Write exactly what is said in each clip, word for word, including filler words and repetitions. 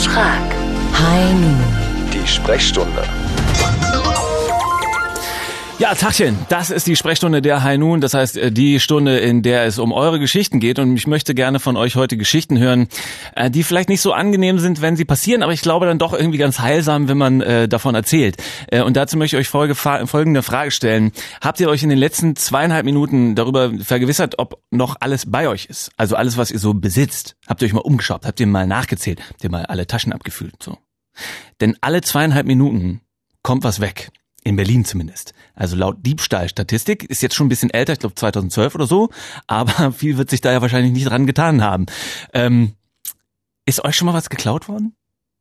Frag. High Noon. Die Sprechstunde. Ja, Tachchen, das ist die Sprechstunde der High Noon, das heißt die Stunde, in der es um eure Geschichten geht, und ich möchte gerne von euch heute Geschichten hören, die vielleicht nicht so angenehm sind, wenn sie passieren, aber ich glaube dann doch irgendwie ganz heilsam, wenn man äh, davon erzählt. Und dazu möchte ich euch folge, folgende Frage stellen. Habt ihr euch in den letzten zweieinhalb Minuten darüber vergewissert, ob noch alles bei euch ist? Also alles, was ihr so besitzt. Habt ihr euch mal umgeschaut? Habt ihr mal nachgezählt? Habt ihr mal alle Taschen abgefühlt? So. Denn alle zweieinhalb Minuten kommt was weg. In Berlin zumindest. Also laut Diebstahlstatistik, ist jetzt schon ein bisschen älter, ich glaube zweitausendzwölf oder so, aber viel wird sich da ja wahrscheinlich nicht dran getan haben. Ähm, ist euch schon mal was geklaut worden?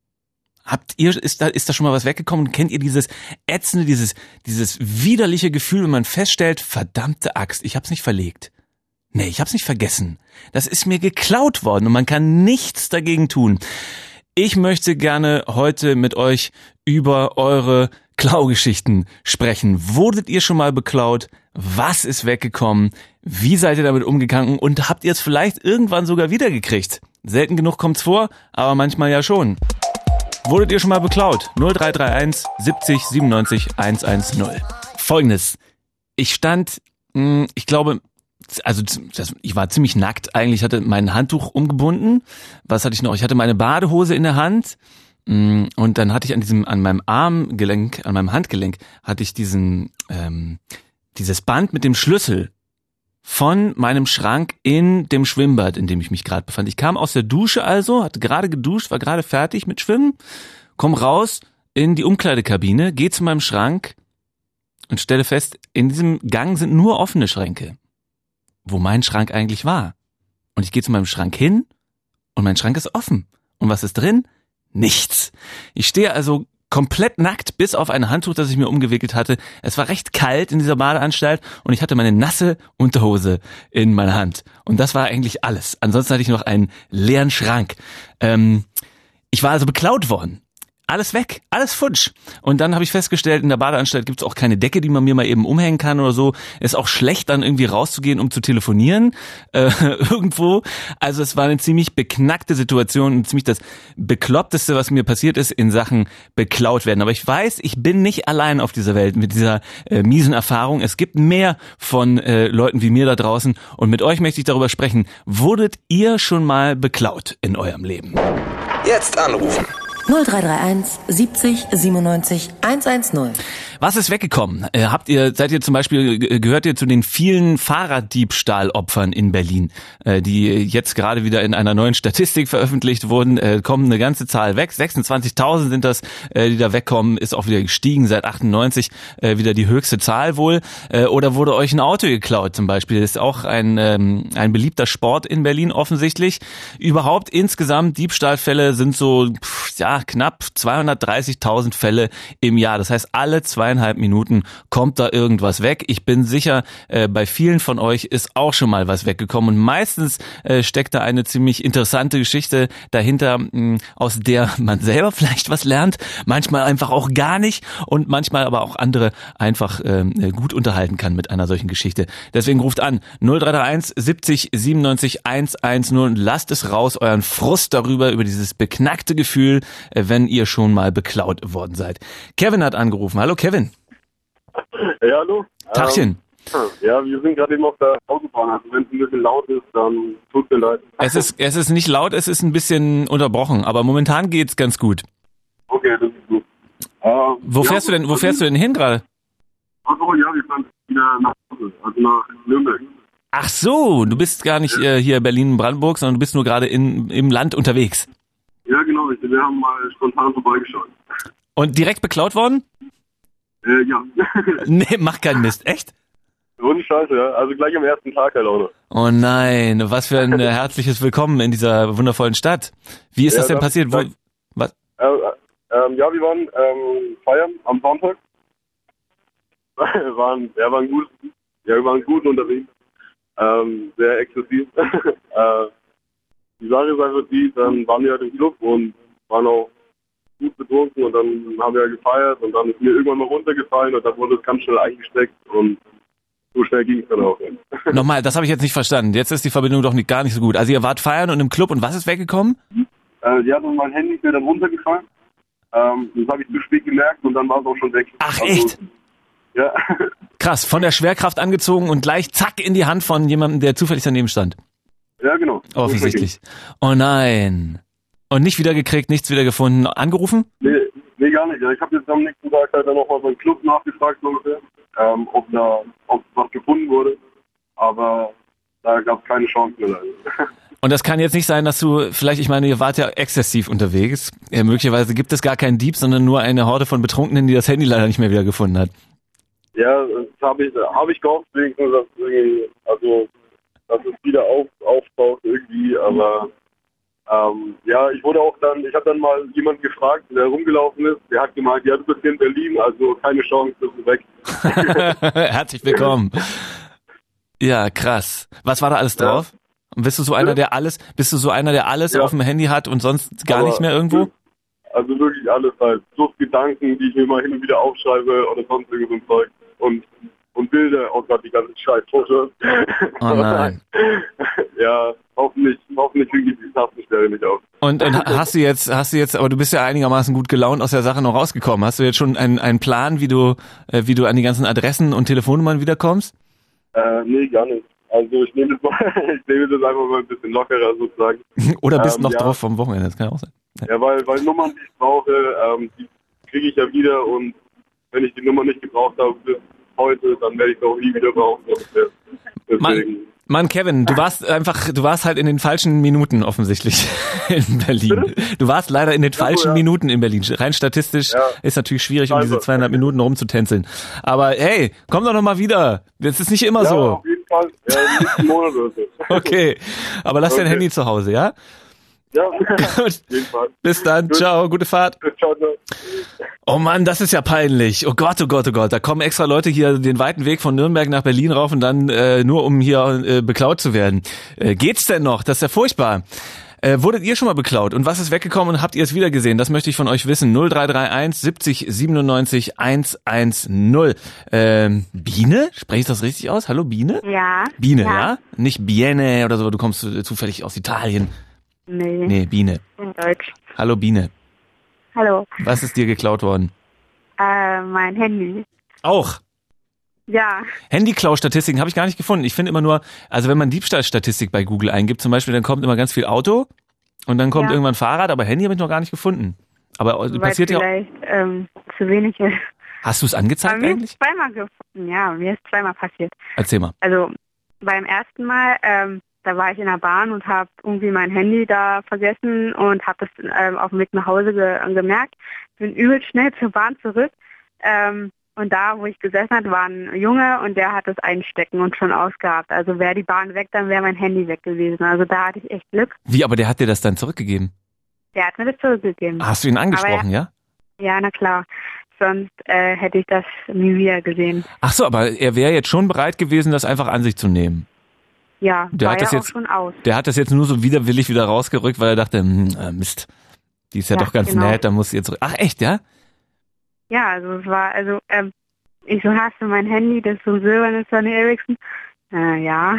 Habt ihr, ist da, ist da schon mal was weggekommen? Kennt ihr dieses ätzende, dieses, dieses widerliche Gefühl, wenn man feststellt, verdammte Axt, ich hab's nicht verlegt. Nee, ich hab's nicht vergessen. Das ist mir geklaut worden und man kann nichts dagegen tun. Ich möchte gerne heute mit euch über eure Klaugeschichten sprechen. Wurdet ihr schon mal beklaut? Was ist weggekommen? Wie seid ihr damit umgegangen? Und habt ihr es vielleicht irgendwann sogar wiedergekriegt? Selten genug kommt's vor, aber manchmal ja schon. Wurdet ihr schon mal beklaut? null drei drei eins siebzig siebenundneunzig hundertzehn. Folgendes. Ich stand, ich glaube, also ich war ziemlich nackt eigentlich, hatte mein Handtuch umgebunden. Was hatte ich noch? Ich hatte meine Badehose in der Hand. Und dann hatte ich an diesem, an meinem Armgelenk, an meinem Handgelenk, hatte ich diesen, ähm, dieses Band mit dem Schlüssel von meinem Schrank in dem Schwimmbad, in dem ich mich gerade befand. Ich kam aus der Dusche also, hatte gerade geduscht, war gerade fertig mit Schwimmen, komm raus in die Umkleidekabine, gehe zu meinem Schrank und stelle fest, in diesem Gang sind nur offene Schränke, wo mein Schrank eigentlich war. Und ich gehe zu meinem Schrank hin und mein Schrank ist offen. Und was ist drin? Nichts. Ich stehe also komplett nackt, bis auf ein Handtuch, das ich mir umgewickelt hatte. Es war recht kalt in dieser Badeanstalt und ich hatte meine nasse Unterhose in meiner Hand. Und das war eigentlich alles. Ansonsten hatte ich noch einen leeren Schrank. Ähm, ich war also beklaut worden. Alles weg, alles futsch. Und dann habe ich festgestellt, in der Badeanstalt gibt es auch keine Decke, die man mir mal eben umhängen kann oder so. Ist auch schlecht, dann irgendwie rauszugehen, um zu telefonieren äh, irgendwo. Also es war eine ziemlich beknackte Situation und ziemlich das Bekloppteste, was mir passiert ist in Sachen beklaut werden. Aber ich weiß, ich bin nicht allein auf dieser Welt mit dieser äh, miesen Erfahrung. Es gibt mehr von äh, Leuten wie mir da draußen. Und mit euch möchte ich darüber sprechen. Wurdet ihr schon mal beklaut in eurem Leben? Jetzt anrufen. null drei drei eins siebzig siebenundneunzig hundertzehn. Was ist weggekommen? Äh, habt ihr, seid ihr zum Beispiel, gehört ihr zu den vielen Fahrraddiebstahlopfern in Berlin, äh, die jetzt gerade wieder in einer neuen Statistik veröffentlicht wurden, äh, kommen eine ganze Zahl weg. sechsundzwanzigtausend sind das, äh, die da wegkommen, ist auch wieder gestiegen, seit achtundneunzig äh, wieder die höchste Zahl wohl. Äh, oder wurde euch ein Auto geklaut zum Beispiel? Das ist auch ein, ähm, ein beliebter Sport in Berlin offensichtlich. Überhaupt insgesamt Diebstahlfälle sind so, pff, ja, knapp zweihundertdreißigtausend Fälle im Jahr. Das heißt, alle zweieinhalb Minuten kommt da irgendwas weg. Ich bin sicher, äh, bei vielen von euch ist auch schon mal was weggekommen. Und meistens äh, steckt da eine ziemlich interessante Geschichte dahinter, mh, aus der man selber vielleicht was lernt. Manchmal einfach auch gar nicht und manchmal aber auch andere einfach äh, gut unterhalten kann mit einer solchen Geschichte. Deswegen ruft an null drei drei eins siebzig siebenundneunzig hundertzehn und lasst es raus, euren Frust darüber, über dieses beknackte Gefühl, wenn ihr schon mal beklaut worden seid. Kevin hat angerufen. Hallo Kevin. Ja, hallo. Tachchen. Ähm, ja, wir sind gerade eben auf der Autobahn. Also wenn es ein bisschen laut ist, dann tut mir leid. Es ist, es ist nicht laut, es ist ein bisschen unterbrochen, aber momentan geht's ganz gut. Okay, das ist gut. Ähm, Wo ja, fährst du denn, wo fährst du denn hin gerade? Achso, ja, wir fahren wieder nach Hause, also nach Nürnberg. Ach so, du bist gar nicht äh, hier Berlin-Brandenburg, sondern du bist nur gerade in, im Land unterwegs. Ja, genau, richtig. Wir haben mal spontan vorbeigeschaut. Und direkt beklaut worden? Äh, ja. Nee, mach keinen Mist. Echt? Ohne Scheiße, ja. Also gleich am ersten Tag halt auch noch. Oh nein, was für ein äh, herzliches Willkommen in dieser wundervollen Stadt. Wie ist Ja, das denn das- passiert? Wo, das- was? Äh, ähm, ja, wir waren ähm, feiern am Sonntag. waren, ja, waren gut. Ja, wir waren gut unterwegs. Ähm, sehr exzessiv. äh, die Sache ist einfach die, dann waren wir halt im Club und waren auch gut betrunken und dann haben wir gefeiert und dann ist mir irgendwann mal runtergefallen und dann wurde es ganz schnell eingesteckt und so schnell ging es dann auch. Nochmal, das habe ich jetzt nicht verstanden. Jetzt ist die Verbindung doch nicht, gar nicht so gut. Also ihr wart feiern und im Club und was ist weggekommen? Äh, ja, dann mein Handy ist mir dann runtergefallen. Ähm, das habe ich zu spät gemerkt und dann war es auch schon weg. Ach, also, echt? Ja. Krass, von der Schwerkraft angezogen und gleich zack in die Hand von jemandem, der zufällig daneben stand. Ja, genau. Offensichtlich. Oh nein. Und nicht wiedergekriegt, nichts wieder gefunden. Angerufen? Nee, nee, gar nicht. Ja, ich habe jetzt am nächsten Tag halt dann nochmal beim Club nachgefragt, ungefähr, ähm, ob da ob was gefunden wurde. Aber da gab es keine Chance mehr. Und das kann jetzt nicht sein, dass du, vielleicht, ich meine, ihr wart ja exzessiv unterwegs. Ja, möglicherweise gibt es gar keinen Dieb, sondern nur eine Horde von Betrunkenen, die das Handy leider nicht mehr wieder gefunden hat. Ja, das habe ich, hab ich gehofft, dass irgendwie, also, dass es wieder auf, auftaucht irgendwie, aber ähm, ja, ich wurde auch dann, ich habe dann mal jemanden gefragt, der rumgelaufen ist, der hat gemeint, ja, du bist hier in Berlin, also keine Chance, bist du weg. Herzlich willkommen. Ja, krass. Was war da alles drauf? Und bist du so einer, der alles, bist du so einer, der alles ja. auf dem Handy hat und sonst gar aber nicht mehr irgendwo? Also wirklich alles halt. So Gedanken, die ich mir mal hin und wieder aufschreibe oder sonst irgendwas Zeug. Und, und Bilder, auch gerade die ganzen Scheißfotos. Oh nein. Ja, hoffentlich, hoffentlich kriege ich die Tastenstelle nicht auf. Und, und hast du jetzt, hast du jetzt, aber du bist ja einigermaßen gut gelaunt aus der Sache noch rausgekommen. Hast du jetzt schon einen, einen Plan, wie du, äh, wie du an die ganzen Adressen und Telefonnummern wiederkommst? Äh, nee, gar nicht. Also ich nehme das mal, ich nehme das einfach mal ein bisschen lockerer sozusagen. Oder bist ähm, noch ja. drauf vom Wochenende, das kann ja auch sein. Ja, ja weil, weil Nummern, die ich brauche, ähm, die kriege ich ja wieder und wenn ich die Nummer nicht gebraucht habe bis heute, dann werde ich sie auch nie wieder brauchen. Deswegen. Mann, Mann, Kevin, du warst einfach, du warst halt in den falschen Minuten offensichtlich in Berlin. Du warst leider in den ja, falschen ja. Minuten in Berlin. Rein statistisch ja. ist natürlich schwierig, um also. diese zweieinhalb Minuten rumzutänzeln. Aber hey, komm doch noch mal wieder. Das ist nicht immer ja, so. Auf jeden Fall. Ja, im nächsten Monat oder so. Okay, aber lass okay. dein Handy zu Hause, ja? Ja, auf jeden Fall. Bis dann, Gut. Ciao, gute Fahrt. Ciao, ciao. Oh Mann, das ist ja peinlich. Oh Gott, oh Gott, oh Gott. Da kommen extra Leute hier den weiten Weg von Nürnberg nach Berlin rauf und dann äh, nur um hier äh, beklaut zu werden. Äh, geht's denn noch? Das ist ja furchtbar. Äh, wurdet ihr schon mal beklaut? Und was ist weggekommen und habt ihr es wieder gesehen? Das möchte ich von euch wissen. null drei drei eins siebzig siebenundneunzig hundertzehn. Ähm, Biene? Spreche ich das richtig aus? Hallo, Biene? Ja. Biene, ja? ja? Nicht Biene oder so, du kommst äh, zufällig aus Italien. Nee. Nee, Biene. In Deutsch. Hallo, Biene. Hallo. Was ist dir geklaut worden? Äh, mein Handy. Auch. Ja. Handyklau-Statistiken habe ich gar nicht gefunden. Ich finde immer nur, also wenn man Diebstahlstatistik bei Google eingibt zum Beispiel, dann kommt immer ganz viel Auto und dann kommt Ja. irgendwann Fahrrad, aber Handy habe ich noch gar nicht gefunden. Aber Weil passiert ja auch. vielleicht ähm, zu wenig ist. Hast du es Bei angezeigt mir eigentlich? ist zweimal gefunden. Ja, mir ist zweimal passiert. Erzähl mal. Also beim ersten Mal, ähm, da war ich in der Bahn und habe irgendwie mein Handy da vergessen und habe das ähm, auf dem Weg nach Hause ge gemerkt. Bin übel schnell zur Bahn zurück. Ähm, und da, wo ich gesessen habe, war ein Junge und der hat das Einstecken und schon ausgehabt. Also wäre die Bahn weg, dann wäre mein Handy weg gewesen. Also da hatte ich echt Glück. Wie, aber der hat dir das dann zurückgegeben? Der hat mir das zurückgegeben. Hast du ihn angesprochen, Aber ja? Ja, na klar. Sonst äh, hätte ich das nie wieder gesehen. Ach so, aber er wäre jetzt schon bereit gewesen, das einfach an sich zu nehmen. Ja, Der war hat das ja jetzt- auch schon aus. Der hat das jetzt nur so widerwillig wieder rausgerückt, weil er dachte, hm, äh, Mist, die ist ja, Ja, doch ganz genau. nett, da muss sie jetzt... Ach echt, ja? Ja, also es war, also, ähm, ich so, hast du mein Handy, das ist so ein silbernes Sony Ericsson? Äh, ja.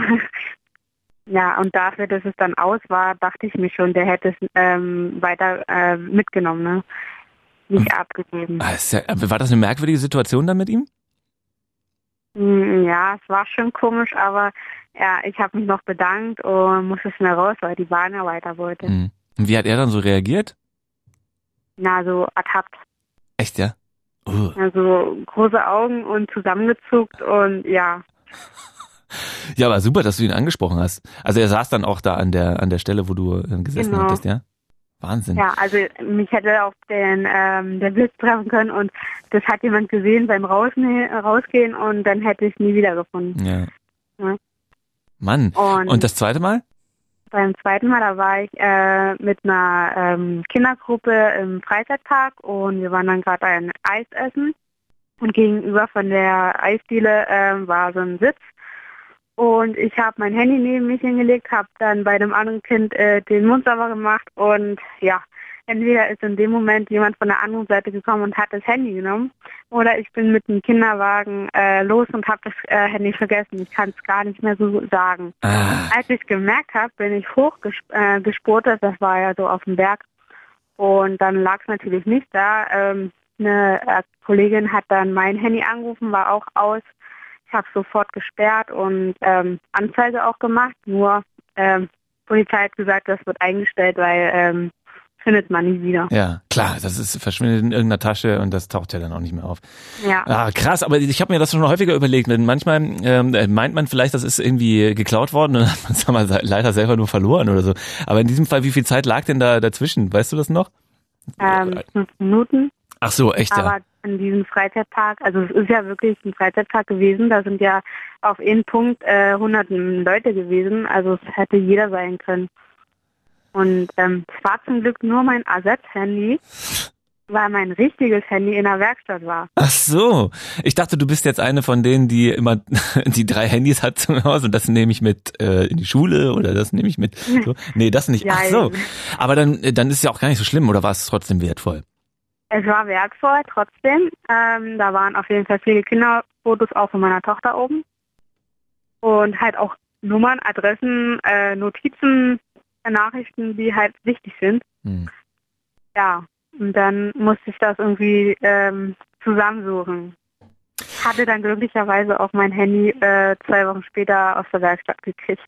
Ja, und dafür, dass es dann aus war, dachte ich mir schon, der hätte es ähm, weiter äh, mitgenommen, ne? Nicht abgegeben. Ah, ist ja. War das eine merkwürdige Situation dann mit ihm? Mm, Ja, es war schon komisch, aber ja, ich habe mich noch bedankt und musste schnell raus, weil die Bahn ja weiter wollte. Hm. Und wie hat er dann so reagiert? Na, so ertappt. Echt, ja? Uh. Also große Augen und zusammengezuckt und ja. Ja, aber super, dass du ihn angesprochen hast. Also er saß dann auch da an der an der Stelle, wo du äh, gesessen Genau. hattest, ja? Wahnsinn. Ja, also mich hätte auch den, ähm, der Blitz treffen können und das hat jemand gesehen beim Rausne Rausgehen und dann hätte ich es nie wiedergefunden. Ja. Ja. Mann. Und, Und das zweite Mal? beim zweiten Mal, da war ich äh, mit einer ähm, Kindergruppe im Freizeitpark und wir waren dann gerade ein Eis essen und gegenüber von der Eisdiele äh, war so ein Sitz. Und ich habe mein Handy neben mich hingelegt, habe dann bei dem anderen Kind äh, den Mund sauber gemacht und ja, entweder ist in dem Moment jemand von der anderen Seite gekommen und hat das Handy genommen oder ich bin mit dem Kinderwagen äh, los und habe das äh, Handy vergessen. Ich kann es gar nicht mehr so sagen. Ah. Als ich es gemerkt habe, bin ich hochgespurtet, das war ja so auf dem Berg Und dann lag es natürlich nicht da. Ähm, eine äh, Kollegin hat dann mein Handy angerufen, war auch aus. Ich habe sofort gesperrt und ähm, Anzeige auch gemacht. Nur ähm, Polizei hat gesagt, das wird eingestellt, weil ähm, findet man nie wieder. Ja, klar, das ist verschwindet in irgendeiner Tasche und das taucht ja dann auch nicht mehr auf. Ja. Ah, krass, aber ich habe mir das schon häufiger überlegt, denn manchmal ähm, meint man vielleicht, das ist irgendwie geklaut worden und dann hat man es aber leider selber nur verloren oder so. Aber in diesem Fall, wie viel Zeit lag denn da dazwischen? Weißt du das noch? Ähm, fünf Minuten. Ach so, echt, ja. Aber in diesem Freizeitpark, also es ist ja wirklich ein Freizeitpark gewesen, da sind ja auf einen Punkt äh, hunderten Leute gewesen, also es hätte jeder sein können. Und ähm, es war zum Glück nur mein Ersatzhandy, weil mein richtiges Handy in der Werkstatt war. Ach so, ich dachte, du bist jetzt eine von denen, die immer die drei Handys hat zu Hause und das nehme ich mit äh, in die Schule oder das nehme ich mit. So. Nee, das nicht. Ach so, aber dann, dann ist es ja auch gar nicht so schlimm, oder war es trotzdem wertvoll? Es war wertvoll, trotzdem. Ähm, da waren auf jeden Fall viele Kinderfotos auch von meiner Tochter oben. Und halt auch Nummern, Adressen, äh, Notizen, Nachrichten, die halt wichtig sind. Hm. Ja, und dann musste ich das irgendwie ähm, zusammensuchen. Hatte dann glücklicherweise auch mein Handy äh, zwei Wochen später aus der Werkstatt gekriegt.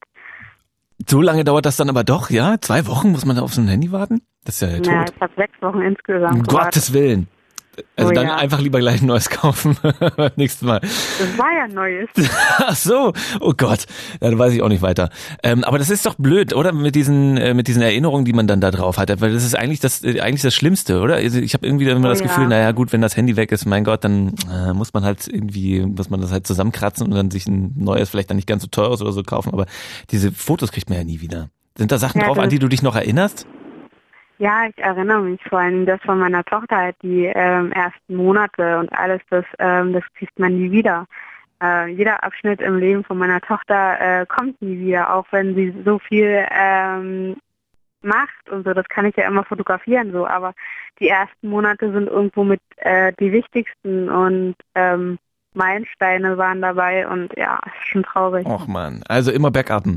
So lange dauert das dann aber doch, ja? Zwei Wochen muss man da auf so ein Handy warten? Das ist ja der Tod. Ja, ich habe sechs Wochen insgesamt Um gewartet. Gottes Willen. Also oh, dann ja. einfach lieber gleich ein neues kaufen. Nächstes Mal. Das war ja Neues. Ach so, oh Gott, ja, dann weiß ich auch nicht weiter. Ähm, aber das ist doch blöd, oder? Mit diesen äh, mit diesen Erinnerungen, die man dann da drauf hat. Weil das ist eigentlich das äh, eigentlich das Schlimmste, oder? Also ich habe irgendwie immer oh, das ja. Gefühl, naja gut, wenn das Handy weg ist, mein Gott, dann äh, muss man halt irgendwie, muss man das halt zusammenkratzen und dann sich ein neues, vielleicht dann nicht ganz so teures oder so kaufen. Aber diese Fotos kriegt man ja nie wieder. Sind da Sachen ja, drauf, an die du dich noch erinnerst? Ja, ich erinnere mich vor allem, das von meiner Tochter halt, die ähm, ersten Monate und alles, das, ähm, das kriegt man nie wieder. Äh, jeder Abschnitt im Leben von meiner Tochter äh, kommt nie wieder, auch wenn sie so viel ähm, macht und so, das kann ich ja immer fotografieren, so, aber die ersten Monate sind irgendwo mit äh, die wichtigsten und ähm, Meilensteine waren dabei und ja, ist schon traurig. Och man, also immer backuppen.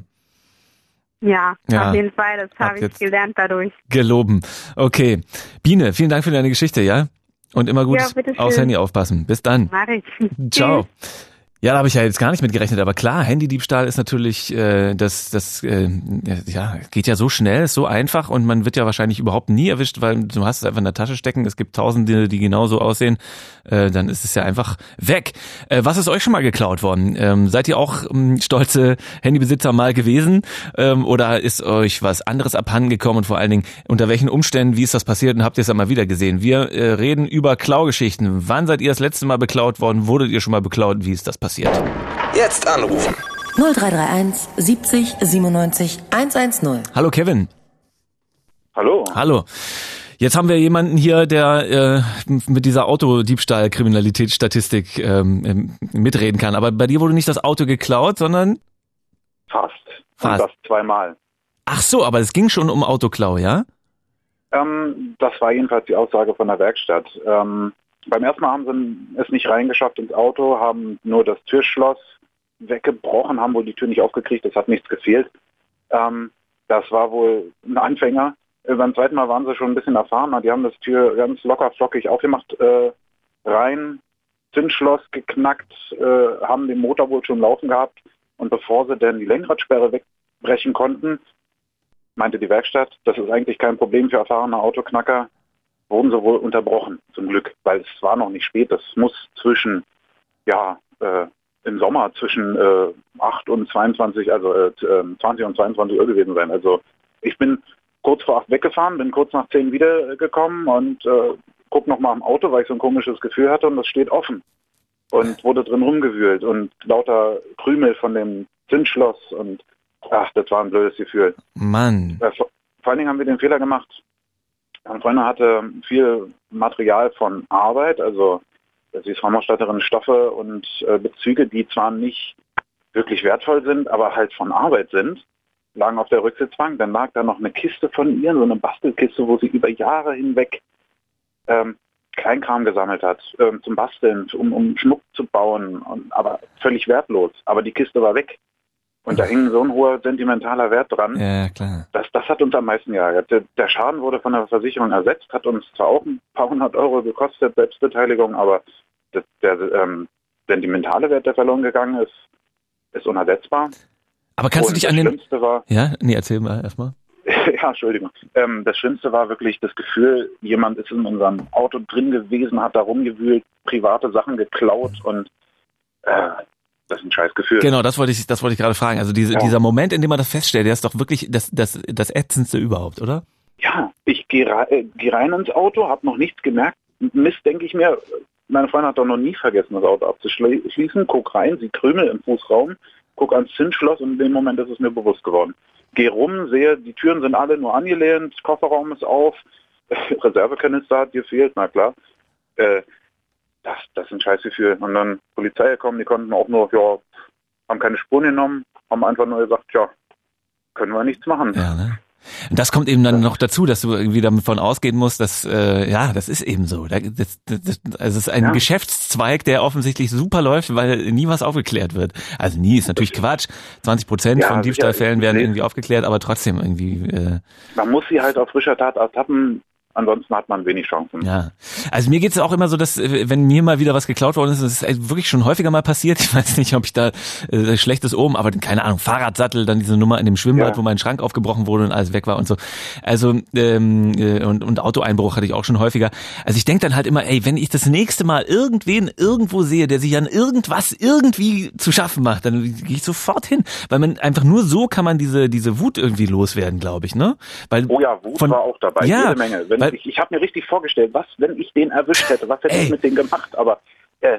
Ja, Ja, auf jeden Fall, das hab habe ich jetzt gelernt dadurch. Geloben. Okay. Biene, vielen Dank für deine Geschichte, ja? Und immer gut Ja, bitteschön. aufs Handy aufpassen. Bis dann. Mach ich. Ciao. Ja, da habe ich ja jetzt gar nicht mit gerechnet, aber klar, Handydiebstahl ist natürlich, äh, das, das, äh, ja, geht ja so schnell, ist so einfach und man wird ja wahrscheinlich überhaupt nie erwischt, weil du hast es einfach in der Tasche stecken, es gibt Tausende, die genauso aussehen, äh, dann ist es ja einfach weg. Äh, was ist euch schon mal geklaut worden? Ähm, seid ihr auch ähm, stolze Handybesitzer mal gewesen ähm, oder ist euch was anderes abhanden gekommen und vor allen Dingen unter welchen Umständen, wie ist das passiert und habt ihr es dann mal wieder gesehen? Wir äh, reden über Klaugeschichten. Wann seid ihr das letzte Mal beklaut worden? Wurdet ihr schon mal beklaut? Wie ist das passiert? Jetzt anrufen. null drei drei eins siebzig siebenundneunzig hundertzehn. Hallo Kevin. Hallo. Hallo. Jetzt haben wir jemanden hier, der äh, mit dieser Autodiebstahl-Kriminalitätsstatistik ähm, mitreden kann. Aber bei dir wurde nicht das Auto geklaut, sondern... Fast. Fast. Und das zweimal. Ach so, aber es ging schon um Autoklau, ja? Ähm, das war jedenfalls die Aussage von der Werkstatt. Ähm, beim ersten Mal haben sie es nicht reingeschafft ins Auto, haben nur das Türschloss weggebrochen, haben wohl die Tür nicht aufgekriegt, es hat nichts gefehlt. Ähm, das war wohl ein Anfänger. Beim zweiten Mal waren sie schon ein bisschen erfahrener. Die haben das Tür ganz locker flockig aufgemacht, äh, rein, Zündschloss geknackt, äh, haben den Motor wohl schon laufen gehabt. Und bevor sie dann die Lenkradsperre wegbrechen konnten, meinte die Werkstatt, das ist eigentlich kein Problem für erfahrene Autoknacker, wurden sie wohl unterbrochen, zum Glück, weil es war noch nicht spät. Das muss zwischen, ja, äh, im Sommer zwischen äh, acht und zweiundzwanzig, also äh, zwanzig und zweiundzwanzig Uhr gewesen sein. Also ich bin kurz vor acht weggefahren, bin kurz nach zehn wiedergekommen und äh, guck noch mal am Auto, weil ich so ein komisches Gefühl hatte und das steht offen. Und wurde drin rumgewühlt und lauter Krümel von dem Zündschloss und ach, das war ein blödes Gefühl. Mann. Äh, vor, vor allen Dingen haben wir den Fehler gemacht. Meine Freundin hatte viel Material von Arbeit, also sie ist Raumausstatterin, Stoffe und äh, Bezüge, die zwar nicht wirklich wertvoll sind, aber halt von Arbeit sind, lagen auf der Rücksitzbank. Dann lag da noch eine Kiste von ihr, so eine Bastelkiste, wo sie über Jahre hinweg ähm, Kleinkram gesammelt hat, ähm, zum Basteln, um, um Schmuck zu bauen, und, aber völlig wertlos. Aber die Kiste war weg. Und da hing so ein hoher sentimentaler Wert dran. Ja, klar. Das, das hat uns am meisten geärgert. Der, der Schaden wurde von der Versicherung ersetzt, hat uns zwar auch ein paar hundert Euro gekostet, Selbstbeteiligung, aber das, der ähm, sentimentale Wert, der verloren gegangen ist, ist unersetzbar. Aber kannst Und du dich an das den... Schlimmste war, Ja, nee, erzähl mal erstmal. ja, Entschuldigung. Ähm, das Schlimmste war wirklich das Gefühl, jemand ist in unserem Auto drin gewesen, hat da rumgewühlt, private Sachen geklaut und äh, das ist ein scheiß Gefühl. Genau, das wollte ich, das wollte ich gerade fragen. Also diese, Ja. dieser Moment, in dem man das feststellt, der ist doch wirklich das, das, das Ätzendste überhaupt, oder? Ja, ich gehe rei äh, geh rein ins Auto, habe noch nichts gemerkt. Mist, denke ich mir, meine Freundin hat doch noch nie vergessen, das Auto abzuschließen. Guck rein, sie Krümel im Fußraum, guck ans Zündschloss und in dem Moment ist es mir bewusst geworden. Geh rum, sehe, die Türen sind alle nur angelehnt, Kofferraum ist auf, Reservekanister hat gefehlt, na klar. Äh, das, das ist ein Scheißgefühl. Und dann Polizei gekommen, die konnten auch nur, ja, haben keine Spuren genommen, haben einfach nur gesagt, ja, können wir nichts machen. Ja, ne? Und das kommt eben dann noch dazu, dass du irgendwie davon ausgehen musst, dass, äh, ja, das ist eben so. Das, das, das, also es ist ein Ja. Geschäftszweig, der offensichtlich super läuft, weil nie was aufgeklärt wird. Also nie ist natürlich Quatsch. zwanzig Prozent Ja, von Diebstahlfällen werden sicher. irgendwie aufgeklärt, aber trotzdem irgendwie, äh, Man muss sie halt auf frischer Tat ertappen, ansonsten hat man wenig Chancen. ja. Also mir geht's auch immer so, dass äh, wenn mir mal wieder was geklaut worden ist, das ist wirklich schon häufiger mal passiert. Ich weiß nicht, ob ich da äh, schlechtes oben, aber keine Ahnung, Fahrradsattel, dann diese Nummer in dem Schwimmbad, Ja. wo mein Schrank aufgebrochen wurde und alles weg war und so. Also ähm, äh, und, und Autoeinbruch hatte ich auch schon häufiger. Also ich denke dann halt immer, ey, wenn ich das nächste Mal irgendwen irgendwo sehe, der sich an irgendwas irgendwie zu schaffen macht, dann gehe ich sofort hin, weil man einfach nur so kann man diese diese Wut irgendwie loswerden, glaube ich, ne? Weil Oh ja, Wut von- war auch dabei, Ja, jede Menge. Wenn weil- ich ich habe mir richtig vorgestellt, was, wenn ich den erwischt hätte, was hätte Ey. ich mit denen gemacht, aber äh,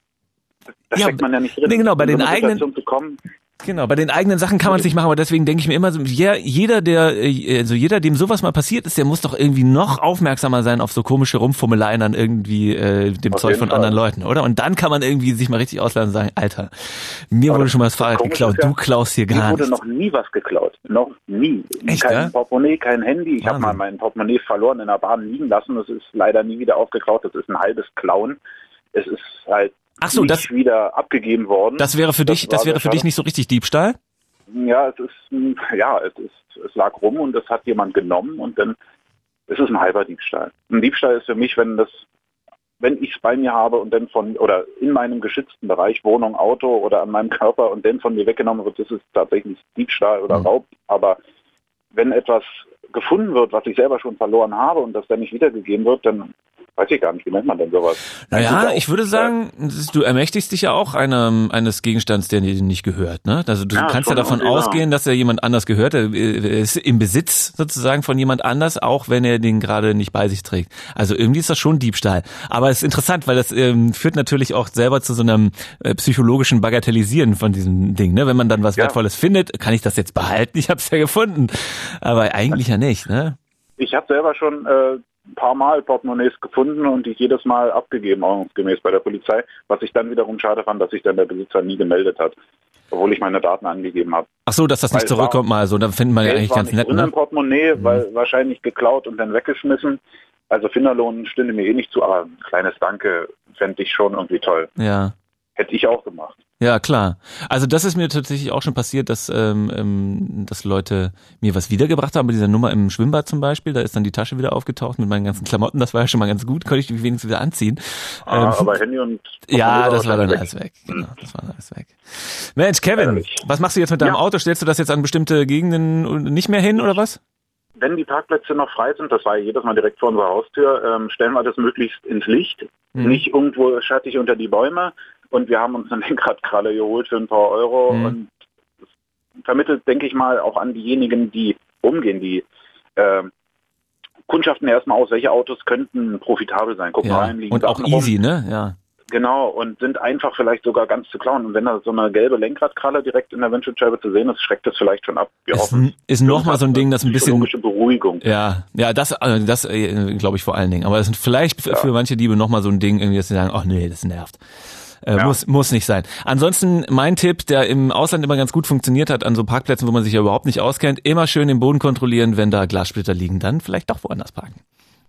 da Ja, steckt man ja nicht drin. nee, genau, bei In so den eine eigenen- Situation zu kommen, Genau, bei den eigenen Sachen kann man es nicht machen, aber deswegen denke ich mir immer so, ja, jeder, der, äh, also jeder, dem sowas mal passiert ist, der muss doch irgendwie noch aufmerksamer sein auf so komische Rumfummeleien an irgendwie äh, dem Auf Zeug jeden von Fall. anderen Leuten, oder? Und dann kann man irgendwie sich mal richtig ausladen und sagen, Alter, mir Aber wurde schon mal das das Fahrrad Komische geklaut, ist ja, du klaust hier mir gar wurde nichts. noch nie was geklaut. Noch nie. Echt, kein ja? Portemonnaie, kein Handy. Ich habe Wahnsinn. mal mein Portemonnaie verloren in der Bahn liegen lassen. Das ist leider nie wieder aufgeklaut. Das ist ein halbes Klauen. Es ist halt Ach so, nicht das- wieder abgegeben worden. Das wäre für dich, war das sehr wäre für dich schade. nicht so richtig Diebstahl? Ja, es ist, hm, ja, es ist, es lag rum und das hat jemand genommen und dann ist es ein halber Diebstahl. Ein Diebstahl ist für mich, wenn das, wenn ich es bei mir habe und dann von, oder in meinem geschützten Bereich, Wohnung, Auto oder an meinem Körper und dann von mir weggenommen wird, das ist tatsächlich Diebstahl oder Mhm. Raub. Aber wenn etwas gefunden wird, was ich selber schon verloren habe und das dann nicht wiedergegeben wird, dann weiß ich gar nicht, wie nennt man denn sowas? Naja, Das ist ich würde auch, sagen, das ist- du ermächtigst dich ja auch einem, eines Gegenstands, der dir nicht gehört, ne? Also du Ja, kannst ja schon davon irgendwie, ja. ausgehen, dass er jemand anders gehört. Er äh, ist im Besitz sozusagen von jemand anders, auch wenn er den gerade nicht bei sich trägt. Also irgendwie ist das schon Diebstahl. Aber es ist interessant, weil das ähm, führt natürlich auch selber zu so einem äh, psychologischen Bagatellisieren von diesem Ding, ne? Wenn man dann was Ja. Wertvolles findet, kann ich das jetzt behalten? Ich habe es ja gefunden. Aber eigentlich ja nicht, ne? Ich habe selber schon äh, ein paar Mal Portemonnaies gefunden und die jedes Mal abgegeben, ordnungsgemäß bei der Polizei, was ich dann wiederum schade fand, dass sich dann der Besitzer nie gemeldet hat, obwohl ich meine Daten angegeben habe. Ach so, dass das nicht Weil es war- zurückkommt mal so, dann findet man ja Geld eigentlich war ganz nicht nett, drin ne? im Portemonnaie, weil wahrscheinlich geklaut und dann weggeschmissen. Also Finderlohn stünde mir eh nicht zu, aber ein kleines Danke fände ich schon irgendwie toll. Ja. Hätte ich auch gemacht. Ja, klar. Also das ist mir tatsächlich auch schon passiert, dass, ähm, ähm, dass Leute mir was wiedergebracht haben. Bei dieser Nummer im Schwimmbad zum Beispiel, da ist dann die Tasche wieder aufgetaucht mit meinen ganzen Klamotten. Das war ja schon mal ganz gut, konnte ich die wenigstens wieder anziehen. Ah, Ähm, aber Handy und ja, Portemonnaie das war dann weg. alles weg. Genau, das war dann alles weg. Mensch, Kevin, Ehrlich. was machst du jetzt mit deinem Ja. Auto? Stellst du das jetzt an bestimmte Gegenden nicht mehr hin oder was? Wenn die Parkplätze noch frei sind, das war ja jedes Mal direkt vor unserer Haustür, ähm, stellen wir das möglichst ins Licht, Mhm. nicht irgendwo schattig unter die Bäume. Und wir haben uns eine Lenkradkralle geholt für ein paar Euro Mhm. und vermittelt, denke ich mal, auch an diejenigen, die rumgehen, die äh, kundschaften erstmal aus, welche Autos könnten profitabel sein. Gucken Ja. rein, liegen Und auch Sachen rum. easy, ne? Ja. Genau, und sind einfach vielleicht sogar ganz zu klauen. Und wenn da so eine gelbe Lenkradkralle direkt in der Windschutzscheibe zu sehen ist, schreckt das vielleicht schon ab. Wir Ist, hoffen. ist nochmal so ein Ding, das ein bisschen... Psychologische Beruhigung. Ja, ja, das, äh, das äh, glaube ich vor allen Dingen. Aber das sind vielleicht f- Ja. für manche Diebe nochmal so ein Ding, irgendwie, dass sie sagen, ach nee, das nervt. Äh, Ja. Muss muss nicht sein. Ansonsten mein Tipp, der im Ausland immer ganz gut funktioniert hat, an so Parkplätzen, wo man sich ja überhaupt nicht auskennt, immer schön den Boden kontrollieren, wenn da Glassplitter liegen, dann vielleicht doch woanders parken.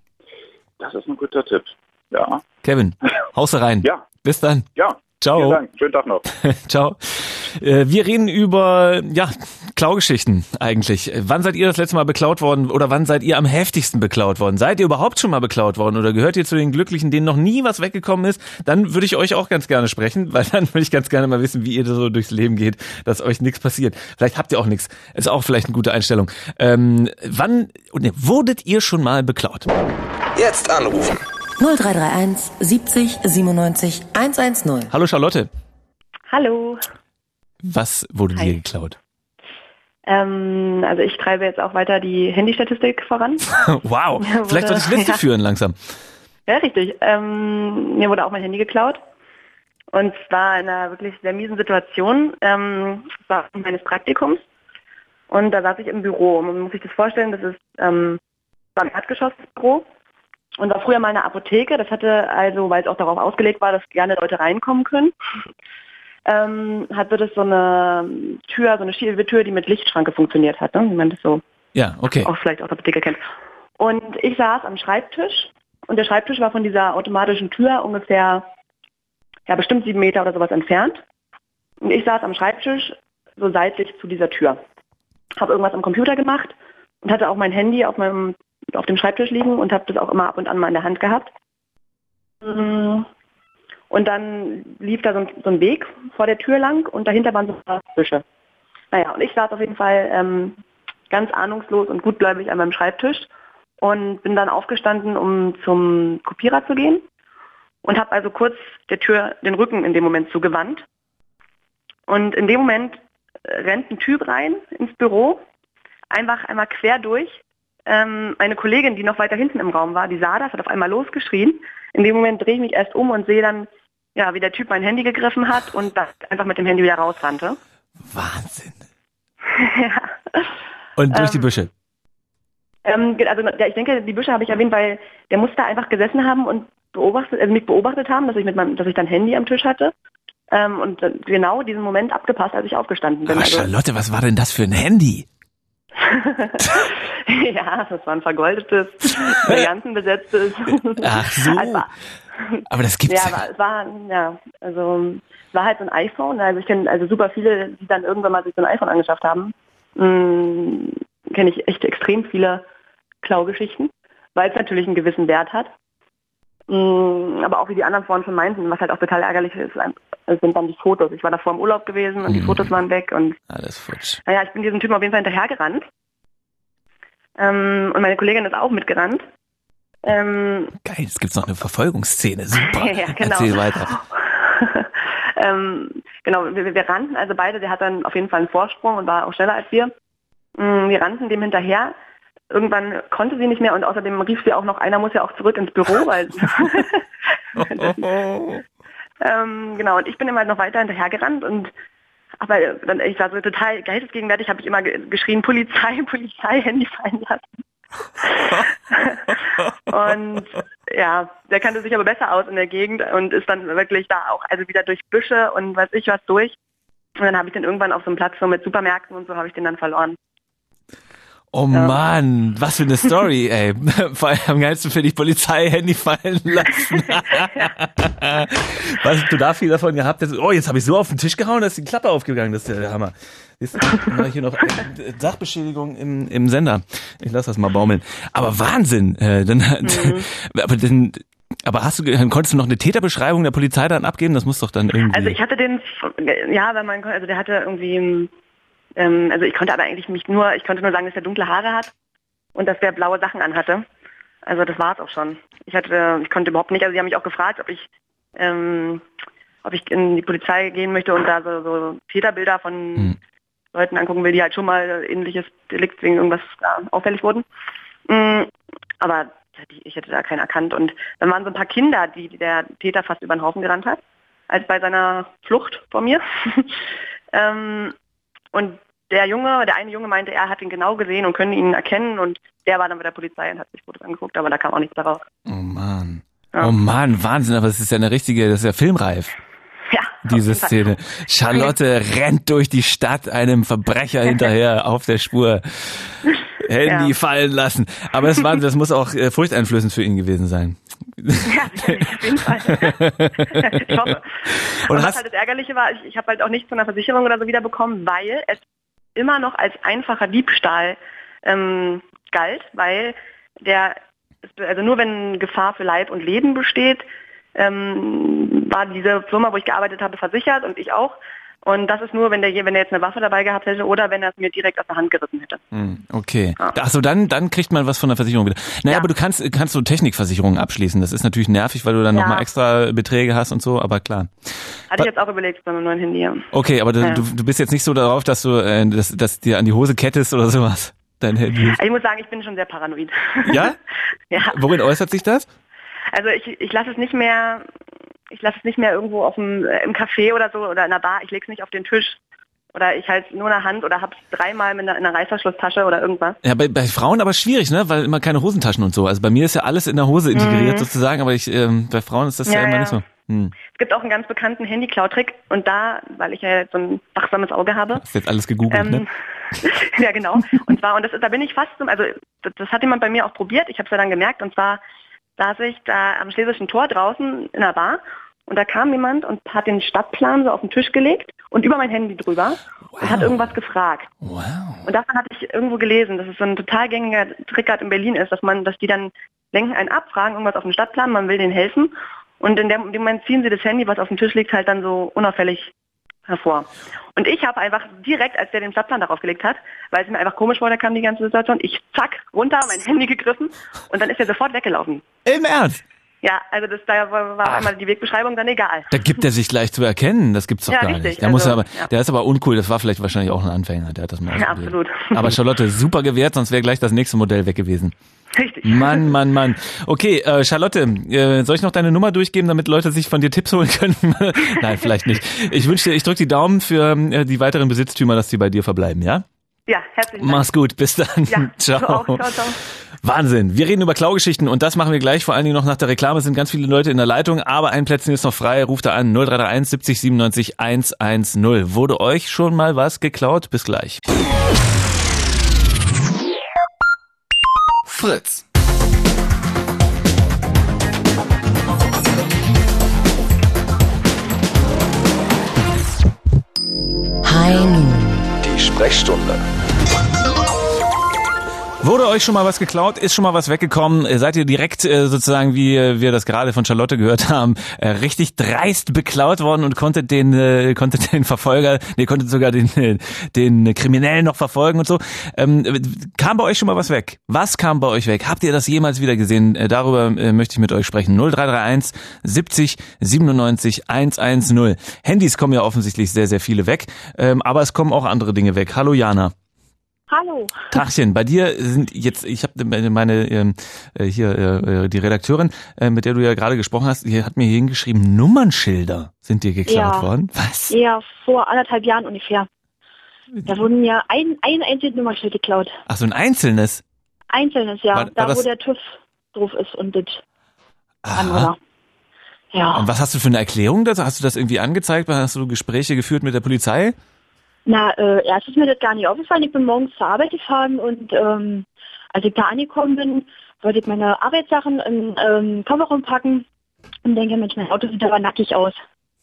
Das ist ein guter Tipp. Ja. Kevin, haust du rein. Ja. Bis dann. Ja. Ciao. Vielen Dank. Schönen Tag noch. Ciao. Äh, wir reden über, ja, Klaugeschichten eigentlich. Wann seid ihr das letzte Mal beklaut worden oder wann seid ihr am heftigsten beklaut worden? Seid ihr überhaupt schon mal beklaut worden oder gehört ihr zu den Glücklichen, denen noch nie was weggekommen ist? Dann würde ich euch auch ganz gerne sprechen, weil dann würde ich ganz gerne mal wissen, wie ihr so durchs Leben geht, dass euch nichts passiert. Vielleicht habt ihr auch nichts. Ist auch vielleicht eine gute Einstellung. Ähm, wann, ne, wurdet ihr schon mal beklaut? Jetzt anrufen. null drei drei eins siebzig siebenundneunzig hundertzehn. Hallo Charlotte. Hallo. Was wurde Hi. dir geklaut? Ähm, also ich treibe jetzt auch weiter die Handystatistik voran. Wow, Mir vielleicht sollte ich Liste ja. führen langsam. Ja, richtig. Ähm, mir wurde auch mein Handy geklaut. Und zwar in einer wirklich sehr miesen Situation. Ähm, das war während meines Praktikums. Und da saß ich im Büro. Man muss sich das vorstellen, das ist ähm, war ein Erdgeschossbüro. Und war früher mal eine Apotheke. Das hatte also, weil es auch darauf ausgelegt war, dass gerne Leute reinkommen können, ähm, hatte das so eine Tür, so eine Schiebetür, die mit Lichtschranke funktioniert hat, ne? Wie man das so Ja, okay. auch vielleicht aus der Apotheke kennt. Und ich saß am Schreibtisch und der Schreibtisch war von dieser automatischen Tür ungefähr, ja bestimmt sieben Meter oder sowas entfernt. Und ich saß am Schreibtisch so seitlich zu dieser Tür. Habe irgendwas am Computer gemacht und hatte auch mein Handy auf meinem auf dem Schreibtisch liegen und habe das auch immer ab und an mal in der Hand gehabt. Und dann lief da so ein, so ein Weg vor der Tür lang und dahinter waren so ein paar Büsche. Naja, und ich saß auf jeden Fall ähm, ganz ahnungslos und gutgläubig an meinem Schreibtisch und bin dann aufgestanden, um zum Kopierer zu gehen und habe also kurz der Tür den Rücken in dem Moment zugewandt. Und in dem Moment rennt ein Typ rein ins Büro, einfach einmal quer durch. Ähm, meine Kollegin, die noch weiter hinten im Raum war, die sah das, hat auf einmal losgeschrien. In dem Moment drehe ich mich erst um und sehe dann, ja, wie der Typ mein Handy gegriffen hat und das einfach mit dem Handy wieder rausrannte. Wahnsinn. Ja. Und durch ähm, die Büsche? Ähm, also ja, ich denke, die Büsche habe ich erwähnt, weil der muss da einfach gesessen haben und beobachtet, also mich beobachtet haben, dass ich mit meinem, dass ich dann Handy am Tisch hatte. Ähm, und genau diesen Moment abgepasst, als ich aufgestanden bin. Aber also, Charlotte, was war denn das für ein Handy? ja, das war ein vergoldetes, brillantenbesetztes. Ach so. Also, aber das gibt's ja. Ja, aber es war, ja, also es war halt so ein iPhone. Also ich kenne also super viele, die dann irgendwann mal sich so ein iPhone angeschafft haben. Hm, kenne ich echt extrem viele Klaugeschichten, weil es natürlich einen gewissen Wert hat. Hm, aber auch wie die anderen vorhin schon meinten, was halt auch total ärgerlich ist, sind dann die Fotos. Ich war davor im Urlaub gewesen und die Fotos waren weg und alles futsch. Naja, ich bin diesem Typen auf jeden Fall hinterhergerannt. Ähm, und meine Kollegin ist auch mitgerannt. Ähm, Geil, jetzt gibt's noch eine Verfolgungsszene. Super. ja, genau. Erzähl weiter. ähm, genau, wir, wir rannten also beide, der hat dann auf jeden Fall einen Vorsprung und war auch schneller als wir. Ähm, wir rannten dem hinterher. Irgendwann konnte sie nicht mehr und außerdem rief sie auch noch, einer muss ja auch zurück ins Büro, weil ähm, genau, und ich bin immer halt noch weiter hinterhergerannt und aber dann, ich war so total geistesgegenwärtig, habe ich immer ge- geschrien, Polizei, Polizei, Handy fallen lassen. Und ja, der kannte sich aber besser aus in der Gegend und ist dann wirklich da auch, also wieder durch Büsche und weiß ich was durch. Und dann habe ich den irgendwann auf so einem Platz so mit Supermärkten und so habe ich den dann verloren. Oh ja. Mann, was für eine Story, ey. Vor allem am geilsten finde ich Polizei, Handy fallen lassen. Was hast du da viel davon gehabt? Dass, oh, jetzt habe ich so auf den Tisch gehauen, dass die Klappe aufgegangen ist. Das ist der Hammer. Jetzt haben wir hier noch Sachbeschädigung im, im Sender. Ich lasse das mal baumeln. Aber Wahnsinn. Äh, dann, mhm. aber dann, aber hast du, konntest du noch eine Täterbeschreibung der Polizei dann abgeben? Das muss doch dann irgendwie. Also ich hatte den, ja, weil man, also der hatte irgendwie, ähm, also ich konnte aber eigentlich mich nur, ich konnte nur sagen, dass er dunkle Haare hat und dass der blaue Sachen anhatte. Also das war es auch schon. Ich hatte, ich konnte überhaupt nicht, also sie haben mich auch gefragt, ob ich, ähm, ob ich in die Polizei gehen möchte und da so, so Täterbilder von hm. Leuten angucken will, die halt schon mal ähnliches Delikt wegen irgendwas ja, auffällig wurden. Mhm. Aber ich hätte da keinen erkannt. Und dann waren so ein paar Kinder, die der Täter fast über den Haufen gerannt hat, als bei seiner Flucht vor mir. ähm, und der Junge, der eine Junge meinte, er hat ihn genau gesehen und können ihn erkennen. Und der war dann bei der Polizei und hat sich Fotos angeguckt, aber da kam auch nichts daraus. Oh Mann. Ja. Oh Mann, Wahnsinn, aber es ist ja eine richtige, das ist ja filmreif. Ja, diese Szene. Charlotte rennt durch die Stadt einem Verbrecher hinterher auf der Spur. Handy ja. fallen lassen. Aber es war, das muss auch äh, furchteinflößend für ihn gewesen sein. Ja, sicherlich, auf jeden Fall. Ich hoffe. Und, Und was halt das Ärgerliche war, ich, ich habe halt auch nichts von der Versicherung oder so wiederbekommen, weil es immer noch als einfacher Diebstahl ähm, galt, weil der, also nur wenn Gefahr für Leib und Leben besteht, ähm, war diese Firma, wo ich gearbeitet habe, versichert und ich auch. Und das ist nur, wenn der, wenn der jetzt eine Waffe dabei gehabt hätte oder wenn er es mir direkt aus der Hand gerissen hätte. Okay. Ja. Achso, dann, dann kriegt man was von der Versicherung wieder. Naja, Ja. aber du kannst, kannst so Technikversicherungen abschließen. Das ist natürlich nervig, weil du dann Ja. nochmal extra Beträge hast und so, aber klar. Hatte ich jetzt auch überlegt bei meinem neuen Handy. Ja. Okay, aber du, Ja. du, du bist jetzt nicht so darauf, dass du, äh, dass, dass dir an die Hose kettest oder sowas. Dein Handy. Also ich muss sagen, ich bin schon sehr paranoid. Ja? Ja. Worin äußert sich das? Also ich, ich lasse es nicht mehr, ich lasse es nicht mehr irgendwo auf dem, äh, im Café oder so oder in der Bar. Ich lege es nicht auf den Tisch. Oder ich halte es nur in der Hand oder hab's dreimal in einer, in einer Reißverschlusstasche oder irgendwas. Ja, bei, bei Frauen aber schwierig, ne? Weil immer keine Hosentaschen und so. Also bei mir ist ja alles in der Hose integriert Mhm. sozusagen, aber ich, ähm, bei Frauen ist das ja, Ja, immer ja. nicht so. Hm. Es gibt auch einen ganz bekannten Handy-Klau-Trick und da, weil ich ja jetzt so ein wachsames Auge habe. Hast jetzt alles gegoogelt, ähm, ne? Ja, genau. Und zwar, und das, da bin ich fast, zum, also das, das hat jemand bei mir auch probiert, ich habe es ja dann gemerkt, und zwar saß ich da am Schlesischen Tor draußen in der Bar und da kam jemand und hat den Stadtplan so auf den Tisch gelegt und über mein Handy drüber Wow. und hat irgendwas gefragt. Wow. Und davon hatte ich irgendwo gelesen, dass es so ein total gängiger Trick gerade in Berlin ist, dass man, dass die dann lenken einen ab, fragen irgendwas auf den Stadtplan, man will denen helfen und in dem, in dem Moment ziehen sie das Handy, was auf dem Tisch liegt, halt dann so unauffällig hervor. Und ich habe einfach direkt, als der den Stadtplan darauf gelegt hat, weil es mir einfach komisch vorkam, die ganze Situation, ich zack, runter, mein Handy gegriffen und dann ist er sofort weggelaufen. Im Ernst? Ja, also das da war, war einmal die Wegbeschreibung dann egal. Da gibt er sich gleich zu erkennen, das gibt's doch Ja, gar richtig, nicht. Der muss also, aber, ja. der ist aber uncool, das war vielleicht wahrscheinlich auch ein Anfänger, der hat das mal Ja, ausprobiert. absolut. Aber Charlotte, super gewährt, sonst wäre gleich das nächste Modell weg gewesen. Richtig. Mann, Mann, Mann. Okay, äh, Charlotte, äh, soll ich noch deine Nummer durchgeben, damit Leute sich von dir Tipps holen können? Nein, vielleicht nicht. Ich wünsche dir, ich drücke die Daumen für äh, die weiteren Besitztümer, dass die bei dir verbleiben, ja? Ja, herzlichen Dank. Mach's gut, bis dann. Ja, ciao. du auch. Ciao, ciao. Wahnsinn. Wir reden über Klaugeschichten und das machen wir gleich, vor allen Dingen noch nach der Reklame. Es sind ganz viele Leute in der Leitung, aber ein Plätzchen ist noch frei. Ruft da an null drei drei eins siebzig siebenundneunzig hundertzehn. Wurde euch schon mal was geklaut? Bis gleich. Fritz. High Noon. Die Sprechstunde. Wurde euch schon mal was geklaut? Ist schon mal was weggekommen? Seid ihr direkt äh, sozusagen, wie äh, wir das gerade von Charlotte gehört haben, äh, richtig dreist beklaut worden und konntet den äh, konntet den Verfolger, nee, konntet sogar den äh, den Kriminellen noch verfolgen und so? Ähm, kam bei euch schon mal was weg? Was kam bei euch weg? Habt ihr das jemals wieder gesehen? Äh, darüber äh, möchte ich mit euch sprechen. null drei drei eins siebzig siebenundneunzig hundertzehn. Handys kommen ja offensichtlich sehr, sehr viele weg, ähm, aber es kommen auch andere Dinge weg. Hallo Jana. Hallo. Tachchen, bei dir sind jetzt, ich habe meine, ähm, hier, äh, die Redakteurin, äh, mit der du ja gerade gesprochen hast, die hat mir hier hingeschrieben, Nummernschilder sind dir geklaut Ja. worden. Was? Ja, vor anderthalb Jahren ungefähr. Da wurden ja ein, ein einziges Nummernschild geklaut. Ach, so ein einzelnes? Einzelnes, ja. War- war da, das- wo der TÜV drauf ist und das andere. Aha. Ja. Und was hast du für eine Erklärung dazu? Hast du das irgendwie angezeigt? Hast du Gespräche geführt mit der Polizei? Na, äh, erst ist mir das gar nicht aufgefallen. Ich bin morgens zur Arbeit gefahren und ähm, als ich da angekommen bin, wollte ich meine Arbeitssachen in ähm, Kofferraum packen und denke, Mensch, mein Auto sieht aber nackig aus.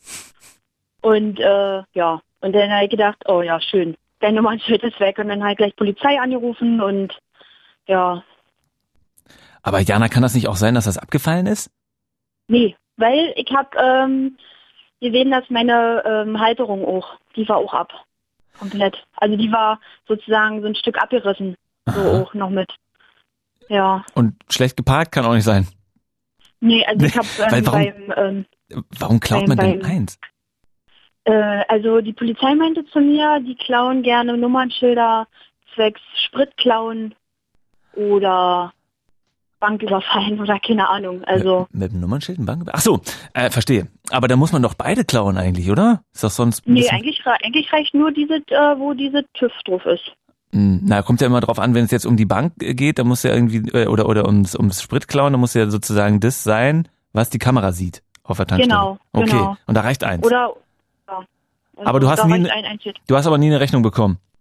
Und äh, ja, und dann habe ich gedacht, oh ja, schön, dein Nummernschild ist weg. Und dann halt gleich Polizei angerufen und ja, Aber Jana, kann das nicht auch sein, dass das abgefallen ist? nee, weil ich habe ähm, gesehen, dass meine ähm, Halterung auch, die war auch ab. Komplett. Also die war sozusagen so ein Stück abgerissen. So Aha. auch noch mit. Ja. Und schlecht geparkt kann auch nicht sein. Nee, also ich Nee, habe weil ähm, warum- beim, ähm, Warum klaut Beim- man denn beim- eins? äh, also die Polizei meinte zu mir, die klauen gerne Nummernschilder zwecks Spritklauen oder Banküberfallen oder keine Ahnung. Also Mit, mit dem Nummernschild, ein Bank? Ach so, äh, verstehe. Aber da muss man doch beide klauen eigentlich, oder? Ist das sonst ein nee, bisschen- eigentlich, rei- eigentlich reicht nur diese, äh, wo diese TÜV drauf ist. Hm, Na, kommt ja immer drauf an, wenn es jetzt um die Bank geht, da muss ja irgendwie, äh, oder oder ums, ums Spritklauen, da muss ja sozusagen das sein, was die Kamera sieht auf der Tankstelle. Genau, Okay, genau. und da reicht eins. Oder ja. Also Aber du hast da nie reicht ne- ein Einzel. Du hast aber nie eine Rechnung bekommen.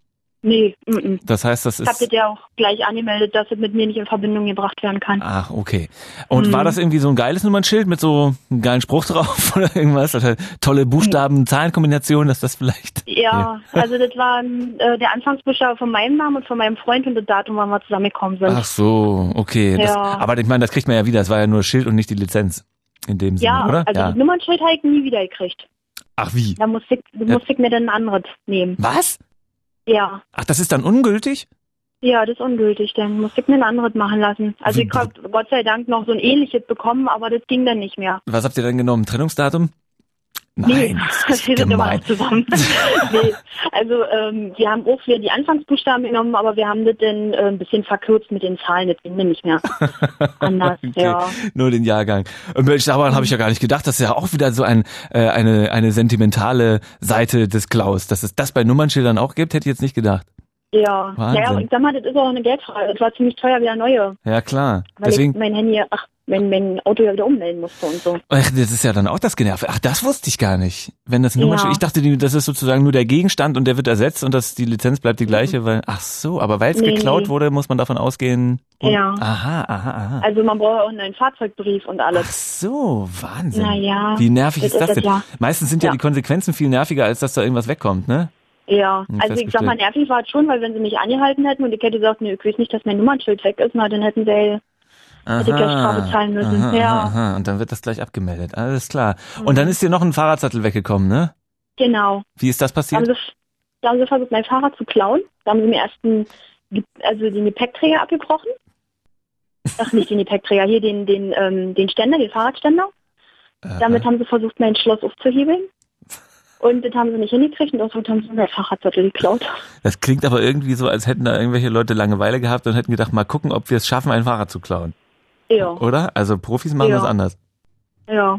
Nee, mm -mm. Das heißt, das Ich ist... habe dir ja auch gleich angemeldet, dass es mit mir nicht in Verbindung gebracht werden kann. Ach, okay. Und Mhm. war das irgendwie so ein geiles Nummernschild mit so einem geilen Spruch drauf oder irgendwas? Oder tolle Buchstaben, Zahlenkombinationen, dass das vielleicht... Ja, also das war äh, der Anfangsbuchstabe von meinem Namen und von meinem Freund und das Datum, wann wir zusammengekommen sind. Ach so, okay. Das, Ja. aber ich meine, das kriegt man ja wieder. Das war ja nur Schild und nicht die Lizenz. In dem Sinne, ja, oder? also ja. das Nummernschild habe ich nie wieder gekriegt. Ach wie? Da musste ich, da Ja. musste ich mir dann ein anderes nehmen. Was? Ja. Ach, das ist dann ungültig? Ja, das ist ungültig, dann musste ich mir ein anderes machen lassen. Also ich habe Gott sei Dank noch so ein ähnliches bekommen, aber das ging dann nicht mehr. Was habt ihr denn genommen? Trennungsdatum? Nee, Nein, das das ist steht immer gemein. noch zusammen. Nee, also ähm, wir haben auch wieder die Anfangsbuchstaben genommen, aber wir haben das dann äh, ein bisschen verkürzt mit den Zahlen, das ging dann nicht mehr anders. Okay, Ja. nur den Jahrgang. Und Mensch, daran habe ich ja gar nicht gedacht. Das ist ja auch wieder so ein, äh, eine, eine sentimentale Seite des Klaus. Dass es das bei Nummernschildern auch gibt, hätte ich jetzt nicht gedacht. Ja, Wahnsinn. naja, aber ich sag mal, das ist auch eine Geldfrage. Das war ziemlich teuer, wieder neue, Ja, klar. weil Deswegen, ich mein Handy, ach, mein, mein Auto ja wieder ummelden musste und so. ach, das ist ja dann auch das Genervte. Ach, das wusste ich gar nicht. Wenn das Nummernschild, Ja. ich dachte, die- das ist sozusagen nur der Gegenstand und der wird ersetzt und das, die Lizenz bleibt die gleiche, weil, ach so, aber weil es Nee, geklaut nee. wurde, muss man davon ausgehen. Und, Ja. Aha, aha, aha. Also man braucht auch einen Fahrzeugbrief und Ach alles. so, Wahnsinn. Naja, Wie nervig das ist das ist denn? es ja. Meistens sind ja, Ja. die Konsequenzen viel nerviger, als dass da irgendwas wegkommt, ne? Ja, Hm, also ich sag mal, nervig war es schon, weil wenn sie mich angehalten hätten und ich hätte gesagt, nee, ich weiß nicht, dass mein Nummernschild weg ist, na, dann hätten sie hätte ich gleich Strafe zahlen müssen. aha, Ja. aha, aha. Und dann wird das gleich abgemeldet. Alles klar. Und dann ist dir noch ein Fahrradsattel weggekommen, ne? Genau. Wie ist das Da haben, passiert? sie, da haben sie versucht, mein Fahrrad zu klauen. Da haben sie mir erst einen, Ge- also den Gepäckträger abgebrochen. Ach, nicht den Gepäckträger, hier den, den, ähm, den Ständer, den Fahrradständer. Damit haben sie versucht, mein Schloss aufzuhebeln. Und das haben sie nicht hingekriegt und deswegen haben sie mein Fahrradsattel geklaut. Das klingt aber irgendwie so, als hätten da irgendwelche Leute Langeweile gehabt und hätten gedacht, mal gucken, ob wir es schaffen, ein Fahrrad zu klauen. Ja, Oder? Also Profis machen Ja. das anders. ja.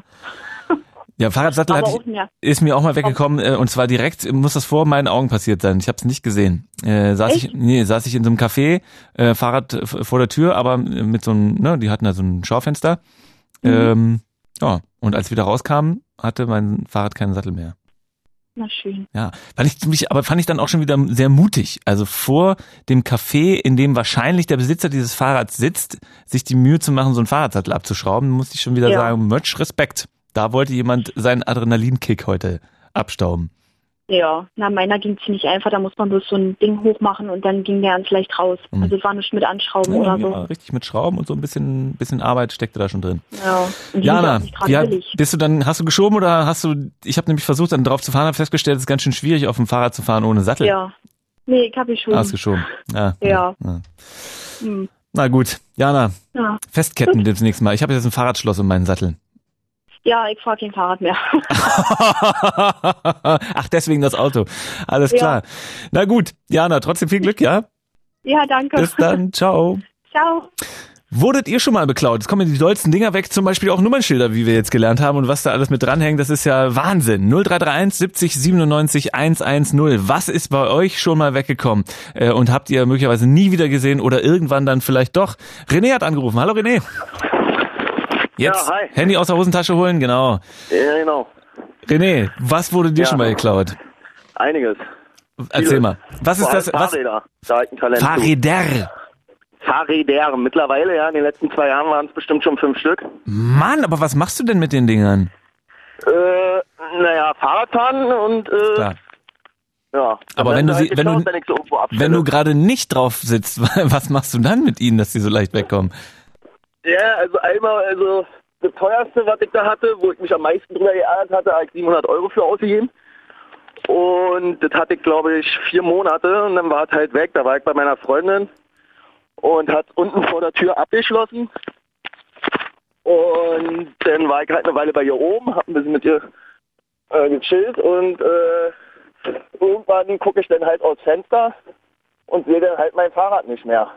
Ja, Fahrradsattel Aber hatte auch ich, mehr. ist mir auch mal weggekommen äh, und zwar direkt, muss das vor meinen Augen passiert sein. Ich habe es nicht gesehen. Äh, saß Echt? ich, nee, saß ich in so einem Café, äh, Fahrrad f- vor der Tür, aber mit so einem, ne, die hatten da so ein Schaufenster. Mhm. Ähm, ja, und als wir wieder rauskamen, hatte mein Fahrrad keinen Sattel mehr. Na schön. Ja, fand ich ziemlich, aber fand ich dann auch schon wieder sehr mutig. Also vor dem Café, in dem wahrscheinlich der Besitzer dieses Fahrrads sitzt, sich die Mühe zu machen, so einen Fahrradsattel abzuschrauben, musste ich schon wieder Ja. sagen, much Respekt. Da wollte jemand seinen Adrenalinkick heute abstauben. Ja, na meiner ging ziemlich einfach, da muss man bloß so ein Ding hochmachen und dann ging der ganz leicht raus. Mhm. Also es war nicht mit Anschrauben Ja, oder ja, so. richtig mit Schrauben und so ein bisschen, bisschen Arbeit steckte da schon drin. Ja. Und die sind Jana, auch nicht gerade ja, billig. bist du dann, hast du geschoben oder hast du, ich habe nämlich versucht, dann drauf zu fahren, habe festgestellt, es ist ganz schön schwierig, auf dem Fahrrad zu fahren ohne Sattel. Ja. Nee, ich habe ich schon. Ausgeschoben. Ja. Ja. ja. Hm. Na gut, Jana, Ja. festketten das nächste Mal. Ich habe jetzt ein Fahrradschloss um meinen Sattel. Ja, ich fahre kein Fahrrad mehr. Ach, deswegen das Auto. Alles Ja. klar. Na gut, Jana, trotzdem viel Glück, ja? Ja, danke. Bis dann, ciao. Ciao. Wurdet ihr schon mal beklaut? Jetzt kommen die dollsten Dinger weg, zum Beispiel auch Nummernschilder, wie wir jetzt gelernt haben und was da alles mit dranhängt, das ist ja Wahnsinn. null drei drei eins siebzig siebenundneunzig hundertzehn. Was ist bei euch schon mal weggekommen? Äh, und habt ihr möglicherweise nie wieder gesehen oder irgendwann dann vielleicht doch? René hat angerufen. Hallo René. Jetzt Ja, hi. Handy aus der Hosentasche holen, genau. Ja, genau. René, was wurde dir Ja. schon mal geklaut? Einiges. Erzähl Vieles. mal. Was ist Vor allem das? Was? Fahrräder. Da hab ich ein Talent zu. Fahrräder. Fahrräder. Mittlerweile, ja, in den letzten zwei Jahren waren es bestimmt schon fünf Stück. Mann, aber was machst du denn mit den Dingern? Äh, naja, Fahrradfahren und, äh, Klar. ja. Aber Dann wenn du halt sie, wenn geklaut, du, wenn ich sie irgendwo abstelle. wenn du gerade nicht drauf sitzt, was machst du dann mit ihnen, dass die so leicht wegkommen? Ja, also einmal, also das teuerste, was ich da hatte, wo ich mich am meisten drüber geärgert hatte, habe ich siebenhundert Euro für ausgegeben. Und das hatte ich, glaube ich, vier Monate und dann war es halt weg. Da war ich bei meiner Freundin und hat unten vor der Tür abgeschlossen. Und dann war ich halt eine Weile bei ihr oben, hab ein bisschen mit ihr äh, gechillt und äh, irgendwann gucke ich dann halt aus Fenster und sehe dann halt mein Fahrrad nicht mehr.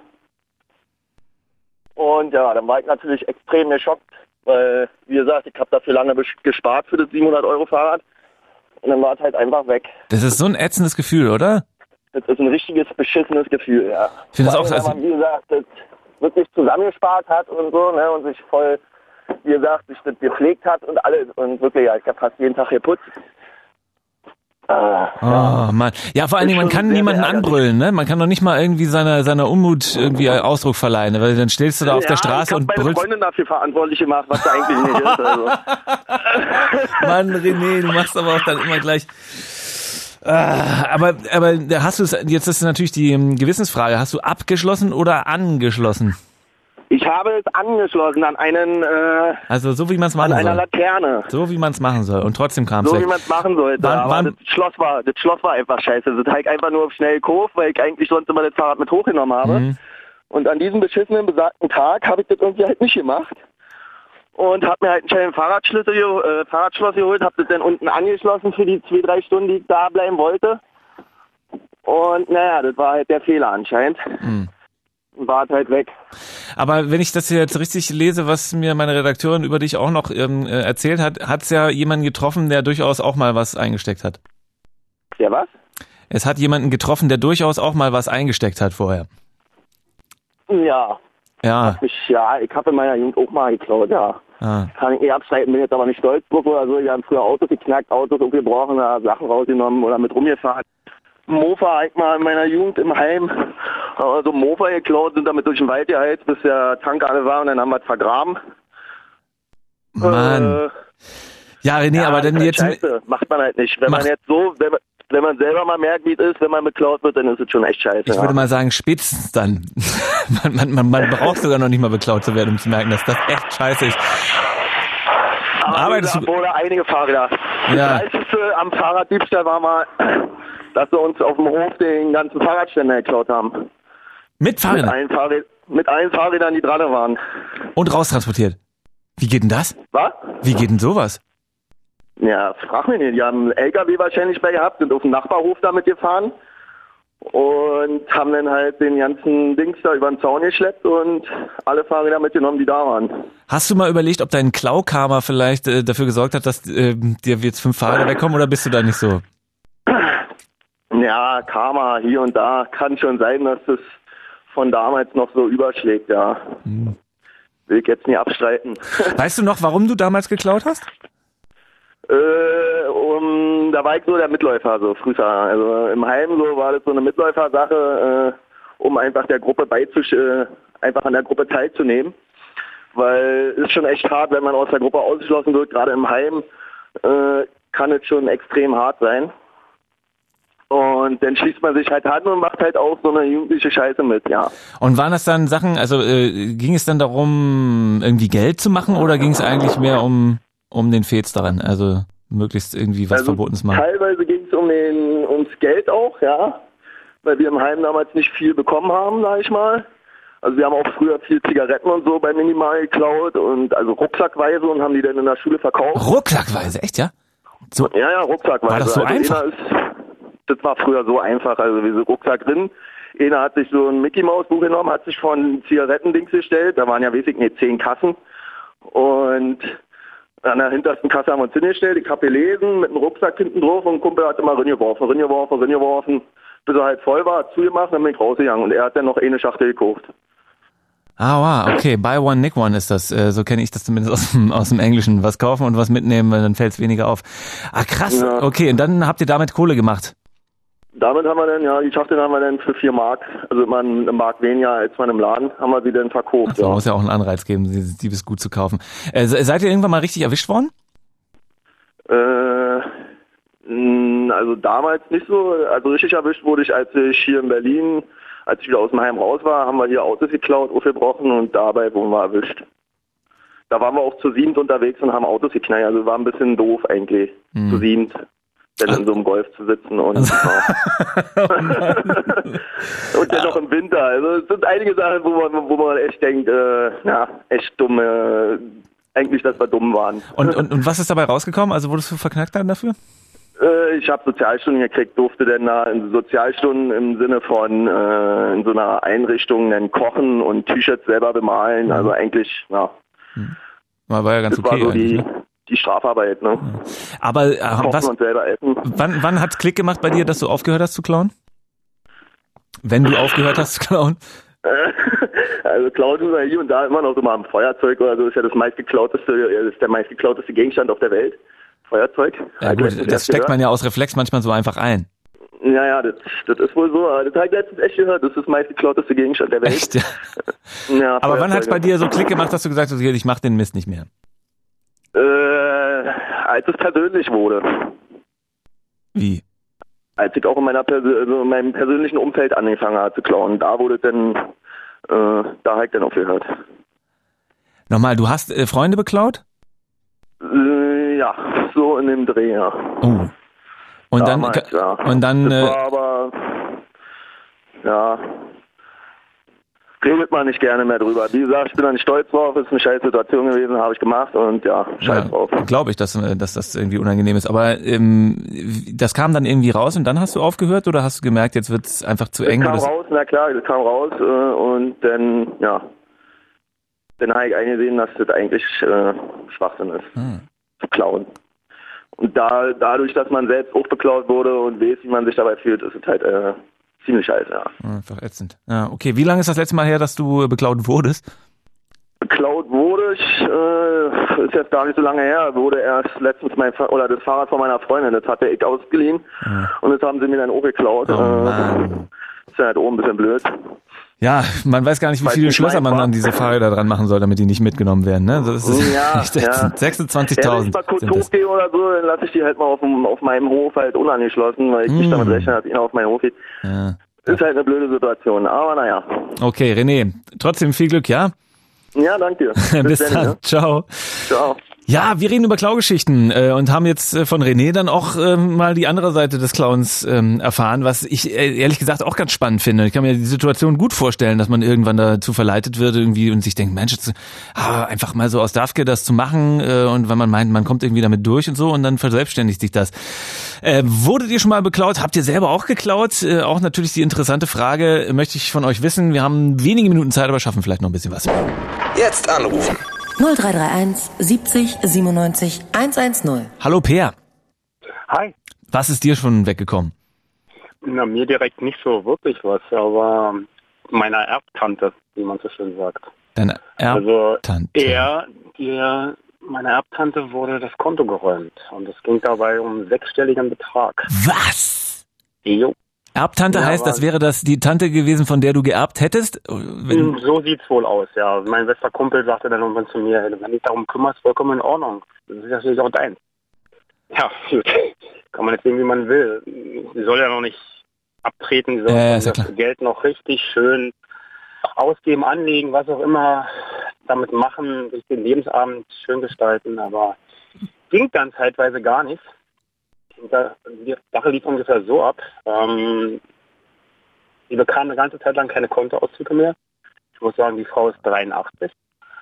Und ja, dann war ich natürlich extrem geschockt, weil, wie gesagt, ich habe dafür lange besch- gespart für das siebenhundert Euro Fahrrad und dann war es halt einfach weg. Das ist so ein ätzendes Gefühl, oder? Das ist ein richtiges beschissenes Gefühl, ja. Ich finde das Vor auch, allem, also, wenn man, wie gesagt, das wirklich zusammengespart hat und so, ne, und sich voll, wie gesagt, sich das gepflegt hat und alles und wirklich, ja, ich habe fast jeden Tag geputzt. Äh, Oh ja. Mann. Ja, vor allen Dingen, man Ist schon kann sehr, niemanden sehr ärgerlich. anbrüllen, ne? Man kann doch nicht mal irgendwie seiner seiner Unmut irgendwie Ausdruck verleihen, weil dann stehst du da auf ja, der Straße ich hab und meine brüllst. Freundin dafür verantwortlich gemacht, was da eigentlich nicht ist. Also. Mann, René, du machst aber auch dann immer gleich. Ah, aber aber hast du es jetzt ist natürlich die ähm, Gewissensfrage, hast du abgeschlossen oder angeschlossen? Ich habe es angeschlossen an einen äh, Also so wie man es an machen einer soll. Laterne. So wie man es machen soll und trotzdem kam es So weg. wie man es machen sollte. Wann- aber wann- das Schloss war das Schloss war einfach scheiße. Das habe ich einfach nur auf schnell gekauft, weil ich eigentlich sonst immer das Fahrrad mit hochgenommen habe. Mhm. Und an diesem beschissenen besagten Tag habe ich das irgendwie halt nicht gemacht. Und habe mir halt einen schnellen Fahrradschlüssel, ge- äh, Fahrradschloss geholt, habe das dann unten angeschlossen für die zwei, drei Stunden, die ich da bleiben wollte. Und naja, das war halt der Fehler anscheinend. Mhm. Und war halt weg. Aber wenn ich das jetzt richtig lese, was mir meine Redakteurin über dich auch noch ähm, äh, erzählt hat, hat es ja jemanden getroffen, der durchaus auch mal was eingesteckt hat. Ja, was? Es hat jemanden getroffen, der durchaus auch mal was eingesteckt hat vorher. Ja. Ja. Ich, ja, ich habe in meiner Jugend auch mal geklaut, ja. Ah. Kann ich eh abstreiten, bin jetzt aber nicht stolz drauf oder so. Wir haben früher Autos geknackt, Autos aufgebrochen, da Sachen rausgenommen oder mit rumgefahren. Mofa halt mal in meiner Jugend im Heim. Also Mofa geklaut, sind damit durch den Wald geheizt, bis der Tank alle war und dann haben wir es vergraben. Mann. Äh, Ja, René, ja, aber ist dann halt jetzt... Scheiße. Macht man halt nicht. Wenn Mach- man jetzt so, wenn man, wenn man selber mal merkt, wie es ist, wenn man beklaut wird, dann ist es schon echt scheiße. Ich ja. würde mal sagen, spätestens dann. man, man, man, man braucht sogar noch nicht mal beklaut zu werden, um zu merken, dass das echt scheiße ist. Aber Arbeitest da du- wurde einige Fahrräder. Ja. Das Geilste am Fahrraddiebstahl war mal, dass sie uns auf dem Hof den ganzen Fahrradständer geklaut haben. Mit Mit Fahrrädern allen, Fahrräd mit allen Fahrrädern, die dran waren. und raustransportiert. Wie geht denn das? Was? Wie geht denn sowas? Ja, frag mich nicht. Die haben einen L K W wahrscheinlich bei gehabt, sind auf den Nachbarhof damit gefahren und haben dann halt den ganzen Dings da über den Zaun geschleppt und alle Fahrräder mitgenommen, die da waren. Hast du mal überlegt, ob dein Klaukarma vielleicht äh, dafür gesorgt hat, dass äh, dir jetzt fünf Fahrräder wegkommen oder bist du da nicht so? Ja, Karma hier und da. Kann schon sein, dass das von damals noch so überschlägt, ja. Hm. Will ich jetzt nicht abstreiten. Weißt du noch, warum du damals geklaut hast? Äh, um, da war ich so der Mitläufer, so früher. Also im Heim so war das so eine Mitläufersache, äh, um einfach der Gruppe beizusch äh, einfach an der Gruppe teilzunehmen. Weil es ist schon echt hart, wenn man aus der Gruppe ausgeschlossen wird, gerade im Heim äh, kann es schon extrem hart sein. Und dann schließt man sich halt an und macht halt auch so eine jugendliche Scheiße mit, ja. Und waren das dann Sachen, also äh, ging es dann darum, irgendwie Geld zu machen oder ging es eigentlich mehr um um den Fez daran, also möglichst irgendwie was Also Verbotenes machen? Teilweise ging es um den, ums Geld auch, ja, weil wir im Heim damals nicht viel bekommen haben, sag ich mal. Also wir haben auch früher viel Zigaretten und so bei Minimal geklaut und also rucksackweise und haben die dann in der Schule verkauft. Rucksackweise, echt, ja? So, Ja, ja, rucksackweise. War das so also einfach? einer Ist, das war früher so einfach, also wie so Rucksack drin. Einer hat sich so ein Mickey-Maus-Buch genommen, hat sich von Zigarettendings gestellt, da waren ja weiß ich nicht, zehn Kassen und an der hintersten Kasse haben wir uns hingestellt, ich habe gelesen, mit einem Rucksack hinten drauf und ein Kumpel hat immer reingeworfen, reingeworfen, reingeworfen, bis er halt voll war, hat zugemacht, dann bin ich rausgegangen und er hat dann noch eine Schachtel gekauft. ah, wow, okay, buy one, nick one ist das, äh, so kenne ich das zumindest aus dem, aus dem Englischen, was kaufen und was mitnehmen, dann fällt es weniger auf. Ah, krass, Ja. okay, und dann habt ihr damit Kohle gemacht. Damit haben wir dann, ja, die Schachtel haben wir dann für vier Mark, also immer eine Mark weniger als man im Laden, haben wir sie dann verkauft. So, ja. muss ja auch einen Anreiz geben, die, die bis gut zu kaufen. Äh, se- seid ihr irgendwann mal richtig erwischt worden? Äh, mh, also damals nicht so, also richtig erwischt wurde ich, als ich hier in Berlin, als ich wieder aus dem Heim raus war, haben wir hier Autos geklaut, aufgebrochen und dabei wurden wir erwischt. Da waren wir auch zu siebend unterwegs und haben Autos geknallt, also war ein bisschen doof eigentlich, Hm. zu siebend. Dann in so einem Golf zu sitzen und ja. und dann noch im Winter. Also es sind einige Sachen, wo man, wo man echt denkt, äh, ja, echt dumm, äh, eigentlich, dass wir dumm waren. Und, und, und was ist dabei rausgekommen? Also wurdest du verknackt dann dafür? Äh, ich habe Sozialstunden gekriegt, durfte dann da in Sozialstunden im Sinne von äh, in so einer Einrichtung dann kochen und T-Shirts selber bemalen. Also eigentlich, ja, War, war ja ganz das okay war so eigentlich, die, ne? die Strafarbeit, ne? Aber äh, Kochen was, und selber essen. wann, wann hat's Klick gemacht bei dir, dass du aufgehört hast zu klauen? Wenn du aufgehört hast zu klauen? Also klauen tun wir hier und da immer noch so mal am Feuerzeug oder so, ist ja das meistgeklauteste, ist der meistgeklauteste Gegenstand auf der Welt. Feuerzeug. Ja gut, das steckt man ja aus Reflex manchmal so einfach ein. Ja, ja, das, das ist wohl so. Das habe ich letztens echt gehört. Das ist das meistgeklauteste Gegenstand der Welt. Echt, ja. Ja, aber wann hat es bei dir so Klick gemacht, dass du gesagt hast, ich mach den Mist nicht mehr? Äh, als es persönlich wurde. Wie? Als ich auch in, meiner Persö- also in meinem persönlichen Umfeld angefangen habe zu klauen. Da wurde dann, äh, da habe ich dann aufgehört. Nochmal, du hast äh, Freunde beklaut? Äh, ja, so in dem Dreh, ja. Oh. Und Damals, dann, ja. und dann, das äh, war aber, ja, redet man nicht gerne mehr drüber. Wie gesagt, ich bin da nicht stolz drauf, ist eine scheiß Situation gewesen, habe ich gemacht und ja, scheiß ja, drauf. glaube ich, dass, dass das irgendwie unangenehm ist. Aber ähm, das kam dann irgendwie raus und dann hast du aufgehört oder hast du gemerkt, jetzt wird es einfach zu das eng? Das kam oder raus, na klar, das kam raus äh, und dann, ja, dann habe ich eingesehen, dass das eigentlich äh, Schwachsinn ist, hm. zu klauen. Und da, dadurch, dass man selbst auch beklaut wurde und weiß, wie man sich dabei fühlt, ist es halt äh, ziemlich scheiße, ja. Einfach ätzend. Ja, okay. Wie lange ist das letzte Mal her, dass du beklaut wurdest? Beklaut wurde ich, äh, ist jetzt gar nicht so lange her, wurde erst letztens mein Fa- oder das Fahrrad von meiner Freundin, das hatte ich ausgeliehen ja. und das haben sie mir dann auch geklaut. Oh, äh, ist ja halt oben ein bisschen blöd. Ja, man weiß gar nicht, wie Weiß viele nicht, Schlösser man an diese Fahrräder dran machen soll, damit die nicht mitgenommen werden. Ne? Das ist ja, echt ja. sechsundzwanzigtausend. Ja, wenn ich mal kurz hochgehe oder so, dann lasse ich die halt mal auf, dem, auf meinem Hof halt unangeschlossen, weil ich mm. nicht damit rechne, dass einer auf meinen Hof geht. Ja. Ist halt eine blöde Situation, aber naja. Okay, René, trotzdem viel Glück, ja? Ja, danke dir. Bis, Bis dann, ne? Ciao. Ciao. Ja, wir reden über Klaugeschichten äh, und haben jetzt äh, von René dann auch äh, mal die andere Seite des Clowns ähm, erfahren, was ich äh, ehrlich gesagt auch ganz spannend finde. Ich kann mir die Situation gut vorstellen, dass man irgendwann dazu verleitet wird irgendwie und sich denkt, Mensch, jetzt, ah, einfach mal so aus Dafke das zu machen äh, und wenn man meint, man kommt irgendwie damit durch und so und dann verselbstständigt sich das. Äh, wurdet ihr schon mal beklaut? Habt ihr selber auch geklaut? Äh, auch natürlich die interessante Frage, äh, möchte ich von euch wissen. Wir haben wenige Minuten Zeit, aber schaffen vielleicht noch ein bisschen was. Jetzt anrufen. null drei drei eins siebzig siebenundneunzig hundertzehn. Hallo Peer. Hi. Was ist dir schon weggekommen? Na, mir direkt nicht so wirklich was, aber meiner Erbtante, wie man so schön sagt. Deine Erbtante? Also er, der, meiner Erbtante wurde das Konto geräumt und es ging dabei um einen sechsstelligen Betrag. Was? Jo. Erbtante ja, heißt, das wäre das die Tante gewesen, von der du geerbt hättest? Wenn so sieht's wohl aus, ja. Mein bester Kumpel sagte dann irgendwann zu mir, wenn du dich darum kümmerst, vollkommen in Ordnung. Das ist natürlich auch dein. Ja, gut. Kann man jetzt sehen, wie man will. Sie soll ja noch nicht abtreten, sie soll äh, das ja Geld noch richtig schön ausgeben, anlegen, was auch immer damit machen, sich den Lebensabend schön gestalten, aber ging dann zeitweise gar nicht. Die Sache lief ungefähr so ab. Ähm, die bekam eine ganze Zeit lang keine Kontoauszüge mehr. Ich muss sagen, die Frau ist dreiundachtzig.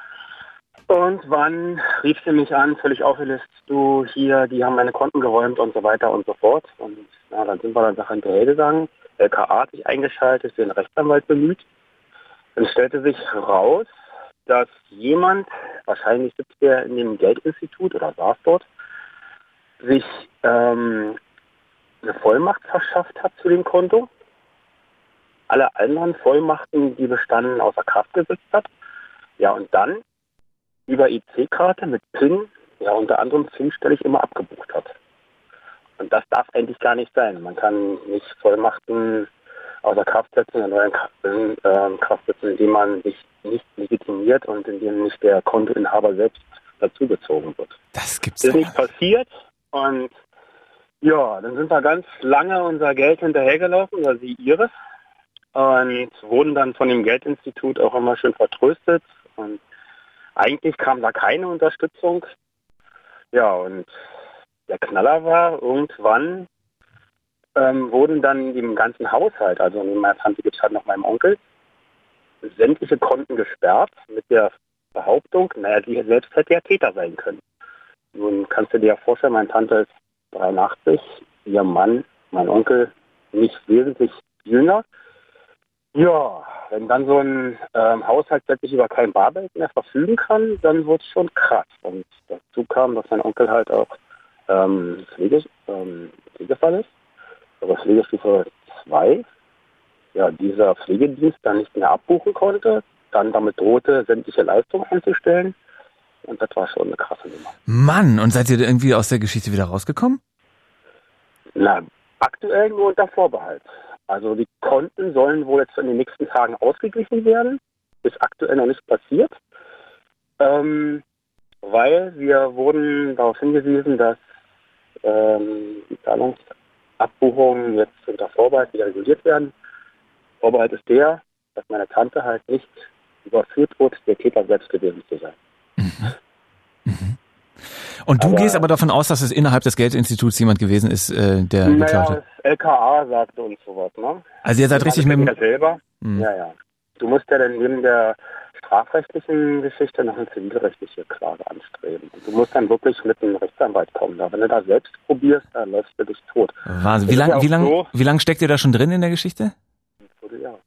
Und wann rief sie mich an, völlig aufgelöst, du hier, die haben meine Konten geräumt und so weiter und so fort. Und na, dann sind wir der Sache hinterhergegangen. L K A hat sich eingeschaltet, den Rechtsanwalt bemüht. Dann stellte sich heraus, dass jemand, wahrscheinlich sitzt der in dem Geldinstitut oder saß dort, sich ähm, eine Vollmacht verschafft hat zu dem Konto, alle anderen Vollmachten, die bestanden, außer Kraft gesetzt hat, ja und dann über E C-Karte mit PIN, ja unter anderem fünfstellig immer abgebucht hat. Und das darf eigentlich gar nicht sein. Man kann nicht Vollmachten außer Kraft setzen, sondern in äh, Kraft setzen, indem man sich nicht legitimiert und indem nicht der Kontoinhaber selbst dazugezogen wird. Das gibt's das ist nicht passiert. Und ja, dann sind wir ganz lange unser Geld hinterhergelaufen, oder sie ihres, und wurden dann von dem Geldinstitut auch immer schön vertröstet. Und eigentlich kam da keine Unterstützung. Ja, und der Knaller war, irgendwann ähm, wurden dann im ganzen Haushalt, also neben meiner Tante gibt es halt noch meinem Onkel, sämtliche Konten gesperrt mit der Behauptung, naja, sie selbst hätte ja Täter sein können. Nun kannst du dir ja vorstellen, meine Tante ist dreiundachtzig, ihr Mann, mein Onkel, nicht wesentlich jünger. Ja, wenn dann so ein ähm, Haushalt plötzlich über kein Bargeld mehr verfügen kann, dann wird es schon krass. Und dazu kam, dass mein Onkel halt auch ähm, Pflege, ähm, Pflegefall ist, aber Pflegestufe zwei, ja, dieser Pflegedienst dann nicht mehr abbuchen konnte, dann damit drohte, sämtliche Leistungen einzustellen. Und das war schon eine krasse Nummer. Mann, und seid ihr irgendwie aus der Geschichte wieder rausgekommen? Na, aktuell nur unter Vorbehalt. Also die Konten sollen wohl jetzt in den nächsten Tagen ausgeglichen werden. Ist aktuell noch nicht passiert. Ähm, weil wir wurden darauf hingewiesen, dass ähm, die Zahlungsabbuchungen jetzt unter Vorbehalt wieder reguliert werden. Vorbehalt ist der, dass meine Tante halt nicht überführt wird, der Täter selbst gewesen zu sein. Mhm. Mhm. Und du aber, gehst aber davon aus, dass es innerhalb des Geldinstituts jemand gewesen ist, äh, der naja, geklaut hat? Das L K A sagte uns sowas, ne? Also ihr seid richtig mit dem... Ja selber. Mhm. Ja, ja. Du musst ja dann neben der strafrechtlichen Geschichte noch eine zivilrechtliche Klage anstreben. Und du musst dann wirklich mit einem Rechtsanwalt kommen. Da, wenn du da selbst probierst, dann läufst du dich tot. Wahnsinn. Wie lange ja wie lang, so, wie lang steckt ihr da schon drin in der Geschichte? Ein Vierteljahr.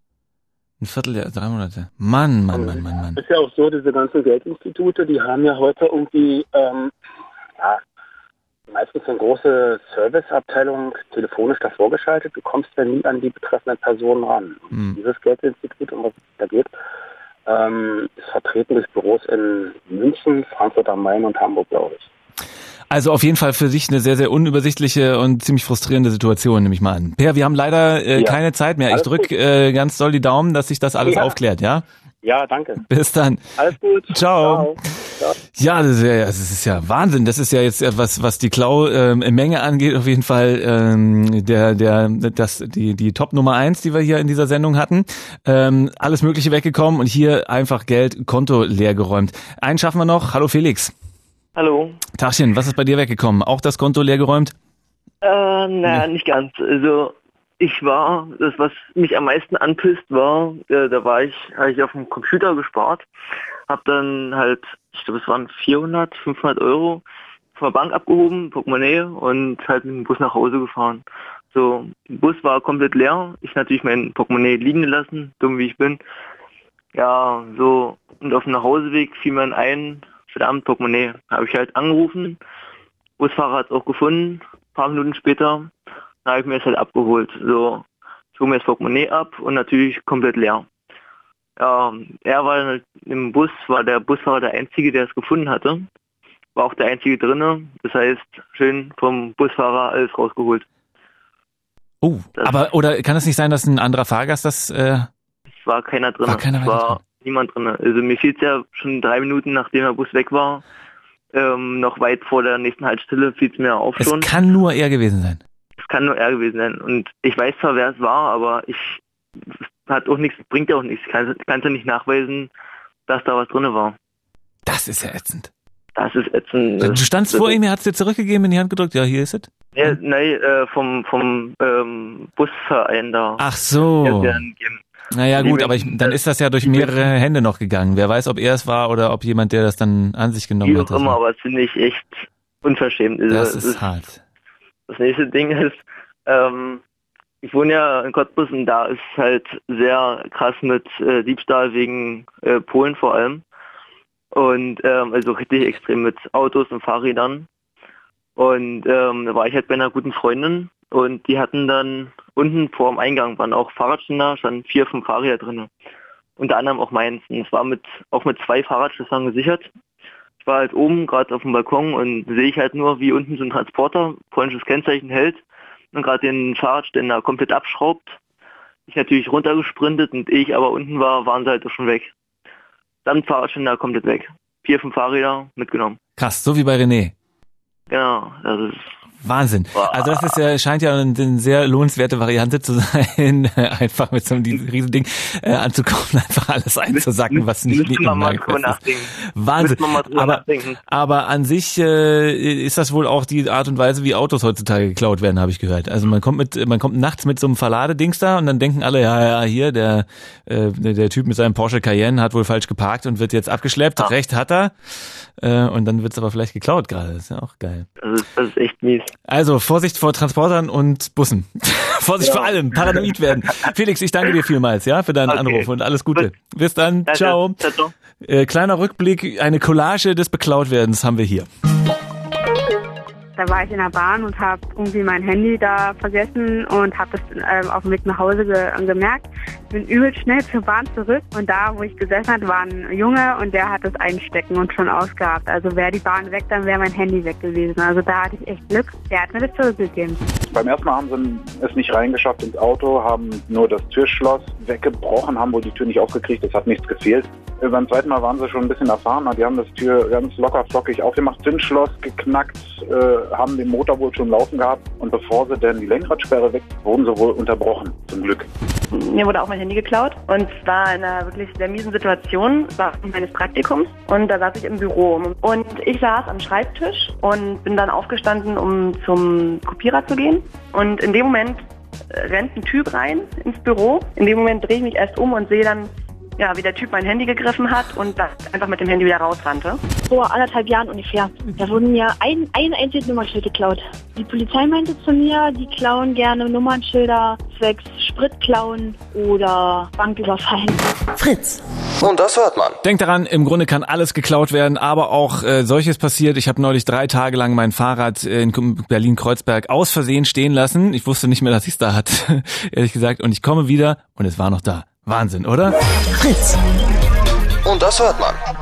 Ein Vierteljahr, drei Monate. Mann, Mann, Mann, Mann, Mann. Ist ja auch so, diese ganzen Geldinstitute, die haben ja heute irgendwie, ähm, ja, meistens eine große Serviceabteilung telefonisch davor geschaltet. Du kommst ja nie an die betreffenden Personen ran. Hm. Dieses Geldinstitut, um was es da geht, ähm, ist vertreten durch Büros in München, Frankfurt am Main und Hamburg, glaube ich. Also auf jeden Fall für sich eine sehr, sehr unübersichtliche und ziemlich frustrierende Situation, nehme ich mal an. Per, wir haben leider äh, ja. keine Zeit mehr. Ich drücke äh, ganz doll die Daumen, dass sich das alles ja. aufklärt, ja? Ja, danke. Bis dann. Alles gut. Ciao. Ciao. Ja, das ist ja, das ist ja Wahnsinn. Das ist ja jetzt etwas, was die Klau-Menge ähm, angeht, auf jeden Fall ähm, der, der, das, die, die Top Nummer eins, die wir hier in dieser Sendung hatten. Ähm, alles Mögliche weggekommen und hier einfach Geld, Konto leer geräumt. Einen schaffen wir noch. Hallo Felix. Hallo. Tachchen, was ist bei dir weggekommen? Auch das Konto leer geräumt? Äh, naja, nee. Nicht ganz. Also ich war, das was mich am meisten anpisst war, äh, da war ich, habe ich auf dem Computer gespart, habe dann halt, ich glaube es waren vierhundert, fünfhundert Euro von der Bank abgehoben, Portemonnaie und halt mit dem Bus nach Hause gefahren. So, der Bus war komplett leer, ich natürlich mein Portemonnaie liegen gelassen, dumm wie ich bin. Ja, so, und auf dem Nachhauseweg fiel mir ein, verdammt, Portemonnaie. Habe ich halt angerufen, Busfahrer hat es auch gefunden, ein paar Minuten später, dann habe ich mir das halt abgeholt. So, ich hole mir das Portemonnaie ab und natürlich komplett leer. Ja, er war halt im Bus, war der Busfahrer der Einzige, der es gefunden hatte. War auch der Einzige drinne. Das heißt, schön vom Busfahrer alles rausgeholt. Oh, das aber, oder kann es nicht sein, dass ein anderer Fahrgast das... Äh, es war keiner drin. War keiner es war drin. niemand drin. Also mir fiel es ja schon drei Minuten, nachdem der Bus weg war, ähm, noch weit vor der nächsten Haltestelle, fiel es mir auf es schon. Es kann nur er gewesen sein. Es kann nur er gewesen sein. Und ich weiß zwar, wer es war, aber ich hat auch nichts, bringt ja auch nichts. Ich kann es ja nicht nachweisen, dass da was drin war. Das ist ja ätzend. Das ist ätzend. Du standst das vor ihm, er hat es dir zurückgegeben, in die Hand gedrückt, ja, hier ist es. Ja, nein, äh, vom, vom ähm, Busverein da. Ach so. Naja gut, aber ich, dann ist das ja durch mehrere Hände noch gegangen. Wer weiß, ob er es war oder ob jemand, der das dann an sich genommen hat. Wie auch immer, aber das finde ich echt unverschämt. Das also, ist, ist hart. Das nächste Ding ist, ähm, ich wohne ja in Cottbus und da ist halt sehr krass mit äh, Diebstahl wegen äh, Polen vor allem. Und ähm, also richtig extrem mit Autos und Fahrrädern. Und ähm, da war ich halt bei einer guten Freundin und die hatten dann unten vor dem Eingang waren auch Fahrradständer, standen vier, fünf Fahrräder drin. Unter anderem auch meins. Und es war mit auch mit zwei Fahrradschlössern gesichert. Ich war halt oben, gerade auf dem Balkon und sehe ich halt nur, wie unten so ein Transporter, polnisches Kennzeichen hält und gerade den Fahrradständer komplett abschraubt. Ich natürlich runtergesprintet und ehe ich aber unten war, waren sie halt auch schon weg. Dann Fahrradständer komplett weg. Vier, fünf Fahrräder mitgenommen. Krass, so wie bei René. Genau, das ist Wahnsinn. Also das ist ja, scheint ja eine, eine sehr lohnenswerte Variante zu sein, einfach mit so einem riesen Ding äh, anzukommen, einfach alles einzusacken, was nicht liegt. Wahnsinn. Aber, aber an sich äh, ist das wohl auch die Art und Weise, wie Autos heutzutage geklaut werden, habe ich gehört. Also man kommt mit, man kommt nachts mit so einem Verladedings da und dann denken alle, ja, ja, hier der äh, der Typ mit seinem Porsche Cayenne hat wohl falsch geparkt und wird jetzt abgeschleppt. Ja. Recht hat er. Äh, und dann wird's aber vielleicht geklaut gerade. Das ist ja auch geil. Das ist, das ist echt mies. Also Vorsicht vor Transportern und Bussen. Vorsicht ja. vor allem, paranoid werden. Felix, ich danke dir vielmals, ja, für deinen okay. Anruf und alles Gute. Gut. Bis dann, danke. Ciao. Ciao. Äh, kleiner Rückblick, eine Collage des Beklautwerdens haben wir hier. Da war ich in der Bahn und habe irgendwie mein Handy da vergessen und habe das ähm, auf dem Weg nach Hause ge gemerkt. Bin übel schnell zur Bahn zurück und da, wo ich gesessen hatte, war ein Junge und der hat das einstecken und schon ausgehabt. Also wäre die Bahn weg, dann wäre mein Handy weg gewesen. Also da hatte ich echt Glück. Der hat mir das zurückgegeben. Beim ersten Mal haben sie es nicht reingeschafft ins Auto, haben nur das Türschloss weggebrochen, haben wohl die Tür nicht aufgekriegt, es hat nichts gefehlt. Beim zweiten Mal waren sie schon ein bisschen erfahrener, die haben das Tür ganz locker flockig aufgemacht, Zündschloss geknackt, äh, haben den Motor wohl schon laufen gehabt und bevor sie dann die Lenkradsperre weg, wurden sie wohl unterbrochen, zum Glück. Mir wurde auch mein Handy geklaut und zwar in einer wirklich sehr miesen Situation, es war meines Praktikums und da saß ich im Büro und ich saß am Schreibtisch und bin dann aufgestanden, um zum Kopierer zu gehen und in dem Moment rennt ein Typ rein ins Büro, in dem Moment drehe ich mich erst um und sehe dann, ja, wie der Typ mein Handy gegriffen hat und das einfach mit dem Handy wieder rausrannte. Vor anderthalb Jahren ungefähr. Da wurden mir ein, ein einziges Nummernschild geklaut. Die Polizei meinte zu mir, die klauen gerne Nummernschilder zwecks Sprit klauen oder Banküberfallen. Fritz. Und das hört man. Denkt daran, im Grunde kann alles geklaut werden, aber auch äh, solches passiert. Ich habe neulich drei Tage lang mein Fahrrad in Berlin-Kreuzberg aus Versehen stehen lassen. Ich wusste nicht mehr, dass ich es da hatte, ehrlich gesagt. Und ich komme wieder und es war noch da. Wahnsinn, oder? Fritz. Und das hört man.